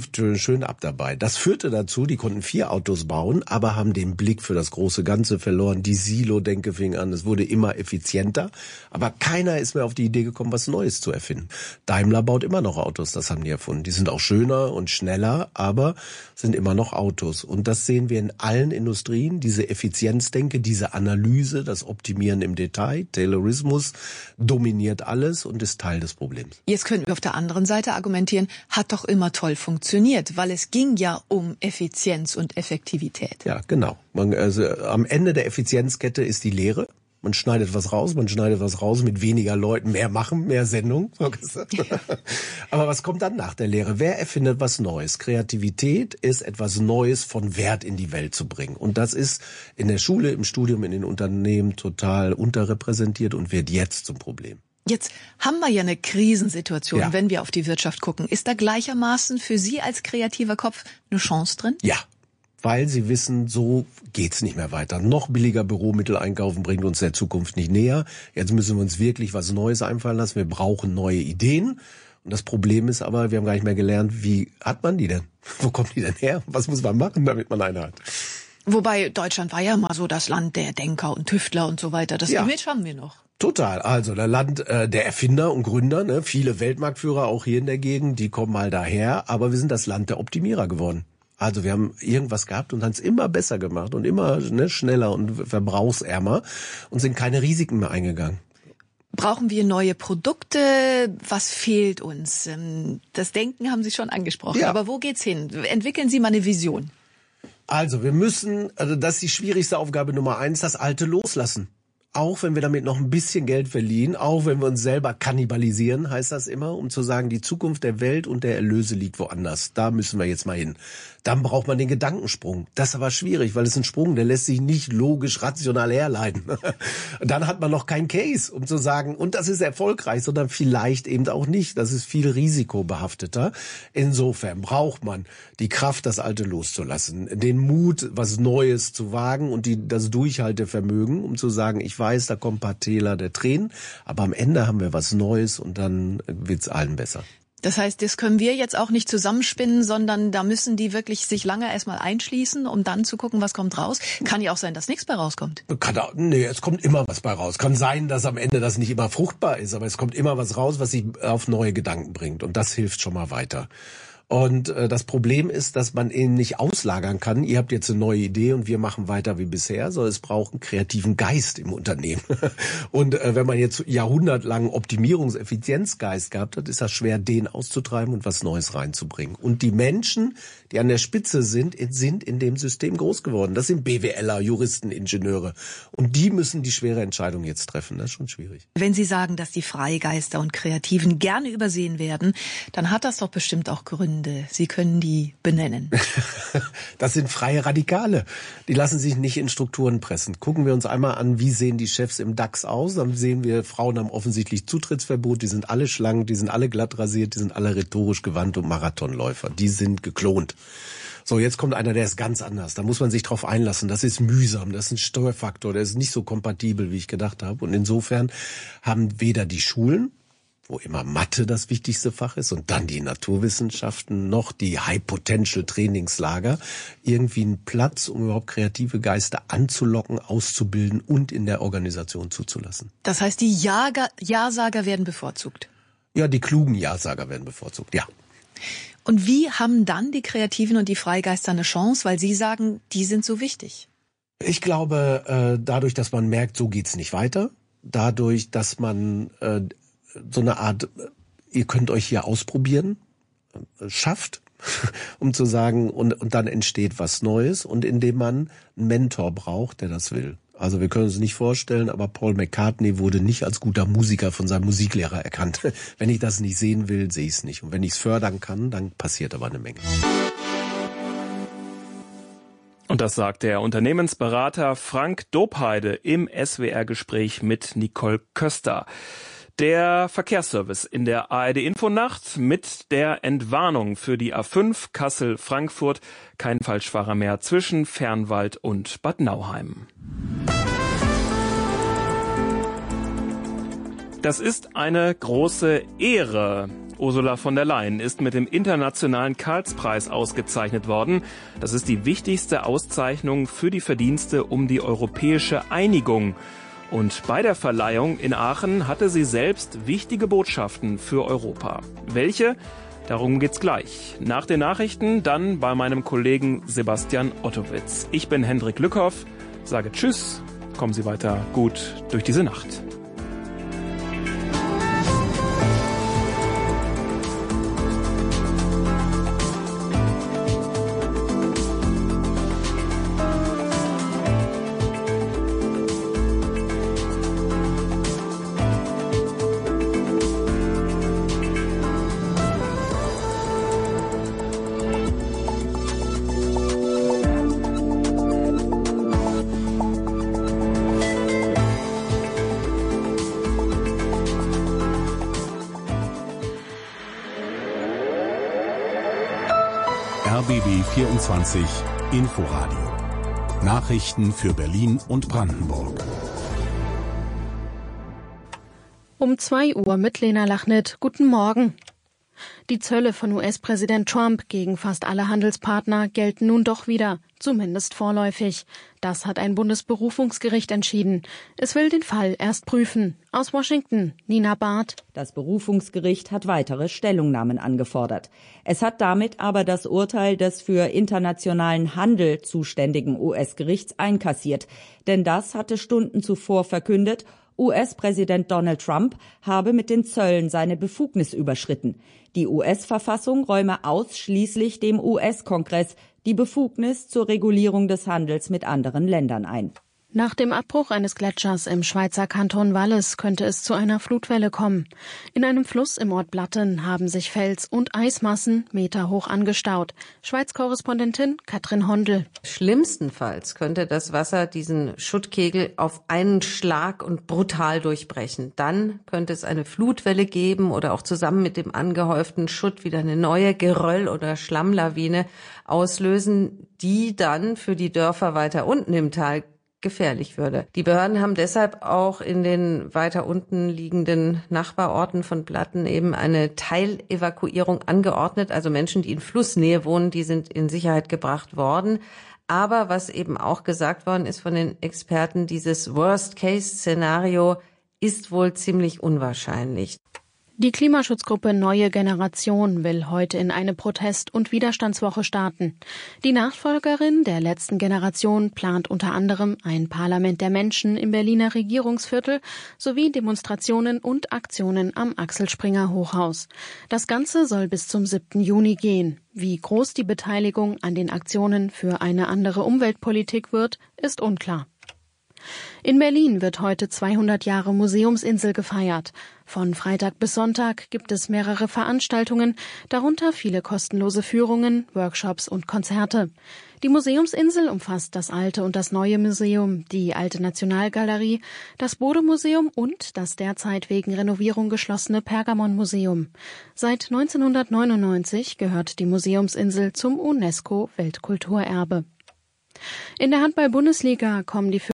Das führte dazu, die konnten 4 Autos bauen, aber haben den Blick für das große Ganze verloren. Die Silo-Denke fing an, es wurde immer effizienter. Aber keiner ist mehr auf die Idee gekommen, was Neues zu erfinden. Daimler baut immer noch Autos, das haben die erfunden. Die sind auch schöner und schneller, aber sind immer noch Autos. Und das sehen wir in allen Industrien, diese Effizienzdenke, diese Analyse, das Optimieren im Detail. Taylorismus dominiert alles und ist Teil des Problems. Jetzt könnten wir auf der anderen Seite argumentieren, hat doch immer toll funktioniert, weil es ging ja um Effizienz und Effektivität. Ja, genau. Am Ende der Effizienzkette ist die Lehre. Man schneidet was raus mit weniger Leuten, mehr machen, mehr Sendung. Aber was kommt dann nach der Lehre? Wer erfindet was Neues? Kreativität ist etwas Neues von Wert in die Welt zu bringen. Und das ist in der Schule, im Studium, in den Unternehmen total unterrepräsentiert und wird jetzt zum Problem. Jetzt haben wir ja eine Krisensituation, wenn wir auf die Wirtschaft gucken. Ist da gleichermaßen für Sie als kreativer Kopf eine Chance drin? Ja. Weil sie wissen, so geht's nicht mehr weiter. Noch billiger Büromittel einkaufen bringt uns der Zukunft nicht näher. Jetzt müssen wir uns wirklich was Neues einfallen lassen. Wir brauchen neue Ideen. Und das Problem ist aber, wir haben gar nicht mehr gelernt, wie hat man die denn? Wo kommt die denn her? Was muss man machen, damit man eine hat? Wobei Deutschland war ja mal so das Land der Denker und Tüftler und so weiter. Das Image haben wir noch. Total. Also der Land der Erfinder und Gründer, ne? Viele Weltmarktführer auch hier in der Gegend, die kommen mal daher. Aber wir sind das Land der Optimierer geworden. Also wir haben irgendwas gehabt und haben es immer besser gemacht und immer schneller und verbrauchsärmer und sind keine Risiken mehr eingegangen. Brauchen wir neue Produkte? Was fehlt uns? Das Denken haben Sie schon angesprochen. Ja. Aber wo geht's hin? Entwickeln Sie mal eine Vision. Also wir müssen, das ist die schwierigste Aufgabe Nummer 1, das Alte loslassen. Auch wenn wir damit noch ein bisschen Geld verlieren, auch wenn wir uns selber kannibalisieren, heißt das immer, um zu sagen, die Zukunft der Welt und der Erlöse liegt woanders. Da müssen wir jetzt mal hin. Dann braucht man den Gedankensprung. Das ist aber schwierig, weil es ein Sprung, der lässt sich nicht logisch, rational herleiten. Dann hat man noch keinen Case, um zu sagen, und das ist erfolgreich, sondern vielleicht eben auch nicht. Das ist viel risikobehafteter. Insofern braucht man die Kraft, das Alte loszulassen, den Mut, was Neues zu wagen und das Durchhaltevermögen, um zu sagen, ich weiß, da kommen ein paar Täler der Tränen, aber am Ende haben wir was Neues und dann wird's allen besser. Das heißt, das können wir jetzt auch nicht zusammenspinnen, sondern da müssen die wirklich sich lange erstmal einschließen, um dann zu gucken, was kommt raus. Kann ja auch sein, dass nichts bei rauskommt. Es kommt immer was bei raus. Kann sein, dass am Ende das nicht immer fruchtbar ist, aber es kommt immer was raus, was sich auf neue Gedanken bringt und das hilft schon mal weiter. Und das Problem ist, dass man ihn nicht auslagern kann. Ihr habt jetzt eine neue Idee und wir machen weiter wie bisher, sondern es braucht einen kreativen Geist im Unternehmen. Und wenn man jetzt jahrhundertlang Optimierungs-Effizienzgeist gehabt hat, ist das schwer, den auszutreiben und was Neues reinzubringen. Und die Menschen, die an der Spitze sind in dem System groß geworden. Das sind BWLer, Juristen, Ingenieure. Und die müssen die schwere Entscheidung jetzt treffen. Das ist schon schwierig. Wenn Sie sagen, dass die Freigeister und Kreativen gerne übersehen werden, dann hat das doch bestimmt auch Gründe. Sie können die benennen. Das sind freie Radikale. Die lassen sich nicht in Strukturen pressen. Gucken wir uns einmal an, wie sehen die Chefs im DAX aus. Dann sehen wir, Frauen haben offensichtlich Zutrittsverbot. Die sind alle schlank, die sind alle glatt rasiert, die sind alle rhetorisch gewandt und Marathonläufer. Die sind geklont. So, jetzt kommt einer, der ist ganz anders. Da muss man sich drauf einlassen. Das ist mühsam, das ist ein Steuerfaktor, der ist nicht so kompatibel, wie ich gedacht habe. Und insofern haben weder die Schulen, wo immer Mathe das wichtigste Fach ist und dann die Naturwissenschaften, noch die High-Potential-Trainingslager, irgendwie einen Platz, um überhaupt kreative Geister anzulocken, auszubilden und in der Organisation zuzulassen. Das heißt, die Ja-Sager werden bevorzugt? Ja, die klugen Ja-Sager werden bevorzugt, ja. Und wie haben dann die Kreativen und die Freigeister eine Chance? Weil Sie sagen, die sind so wichtig. Ich glaube, dadurch, dass man merkt, so geht's nicht weiter, dadurch, dass man so eine Art, ihr könnt euch hier ausprobieren, schafft, um zu sagen, und dann entsteht was Neues und indem man einen Mentor braucht, der das will. Also wir können uns nicht vorstellen, aber Paul McCartney wurde nicht als guter Musiker von seinem Musiklehrer erkannt. Wenn ich das nicht sehen will, sehe ich es nicht. Und wenn ich es fördern kann, dann passiert aber eine Menge. Und das sagt der Unternehmensberater Frank Dobheide im SWR-Gespräch mit Nicole Köster. Der Verkehrsservice in der ARD-Infonacht mit der Entwarnung für die A5 Kassel-Frankfurt. Kein Falschfahrer mehr zwischen Fernwald und Bad Nauheim. Das ist eine große Ehre. Ursula von der Leyen ist mit dem Internationalen Karlspreis ausgezeichnet worden. Das ist die wichtigste Auszeichnung für die Verdienste um die europäische Einigung. Und bei der Verleihung in Aachen hatte sie selbst wichtige Botschaften für Europa. Welche? Darum geht's gleich. Nach den Nachrichten dann bei meinem Kollegen Sebastian Ottowitz. Ich bin Hendrik Lückhoff, sage Tschüss, kommen Sie weiter gut durch diese Nacht. RBB 24 Inforadio. Nachrichten für Berlin und Brandenburg. Um 2 Uhr mit Lena Lachnit. Guten Morgen. Die Zölle von US-Präsident Trump gegen fast alle Handelspartner gelten nun doch wieder, zumindest vorläufig. Das hat ein Bundesberufungsgericht entschieden. Es will den Fall erst prüfen. Aus Washington, Nina Barth. Das Berufungsgericht hat weitere Stellungnahmen angefordert. Es hat damit aber das Urteil des für internationalen Handel zuständigen US-Gerichts einkassiert. Denn das hatte Stunden zuvor verkündet, US-Präsident Donald Trump habe mit den Zöllen seine Befugnis überschritten. Die US-Verfassung räume ausschließlich dem US-Kongress die Befugnis zur Regulierung des Handels mit anderen Ländern ein. Nach dem Abbruch eines Gletschers im Schweizer Kanton Wallis könnte es zu einer Flutwelle kommen. In einem Fluss im Ort Blatten haben sich Fels- und Eismassen meterhoch angestaut. Schweiz-Korrespondentin Katrin Hondel. Schlimmstenfalls könnte das Wasser diesen Schuttkegel auf einen Schlag und brutal durchbrechen. Dann könnte es eine Flutwelle geben oder auch zusammen mit dem angehäuften Schutt wieder eine neue Geröll- oder Schlammlawine auslösen, die dann für die Dörfer weiter unten im Tal gefährlich würde. Die Behörden haben deshalb auch in den weiter unten liegenden Nachbarorten von Blatten eben eine Teilevakuierung angeordnet. Also Menschen, die in Flussnähe wohnen, die sind in Sicherheit gebracht worden. Aber was eben auch gesagt worden ist von den Experten, dieses Worst-Case-Szenario ist wohl ziemlich unwahrscheinlich. Die Klimaschutzgruppe Neue Generation will heute in eine Protest- und Widerstandswoche starten. Die Nachfolgerin der letzten Generation plant unter anderem ein Parlament der Menschen im Berliner Regierungsviertel sowie Demonstrationen und Aktionen am Axel-Springer-Hochhaus. Das Ganze soll bis zum 7. Juni gehen. Wie groß die Beteiligung an den Aktionen für eine andere Umweltpolitik wird, ist unklar. In Berlin wird heute 200 Jahre Museumsinsel gefeiert. Von Freitag bis Sonntag gibt es mehrere Veranstaltungen, darunter viele kostenlose Führungen, Workshops und Konzerte. Die Museumsinsel umfasst das alte und das neue Museum, die alte Nationalgalerie, das Bode-Museum und das derzeit wegen Renovierung geschlossene Pergamon-Museum. Seit 1999 gehört die Museumsinsel zum UNESCO-Weltkulturerbe. In der Handball-Bundesliga kommen die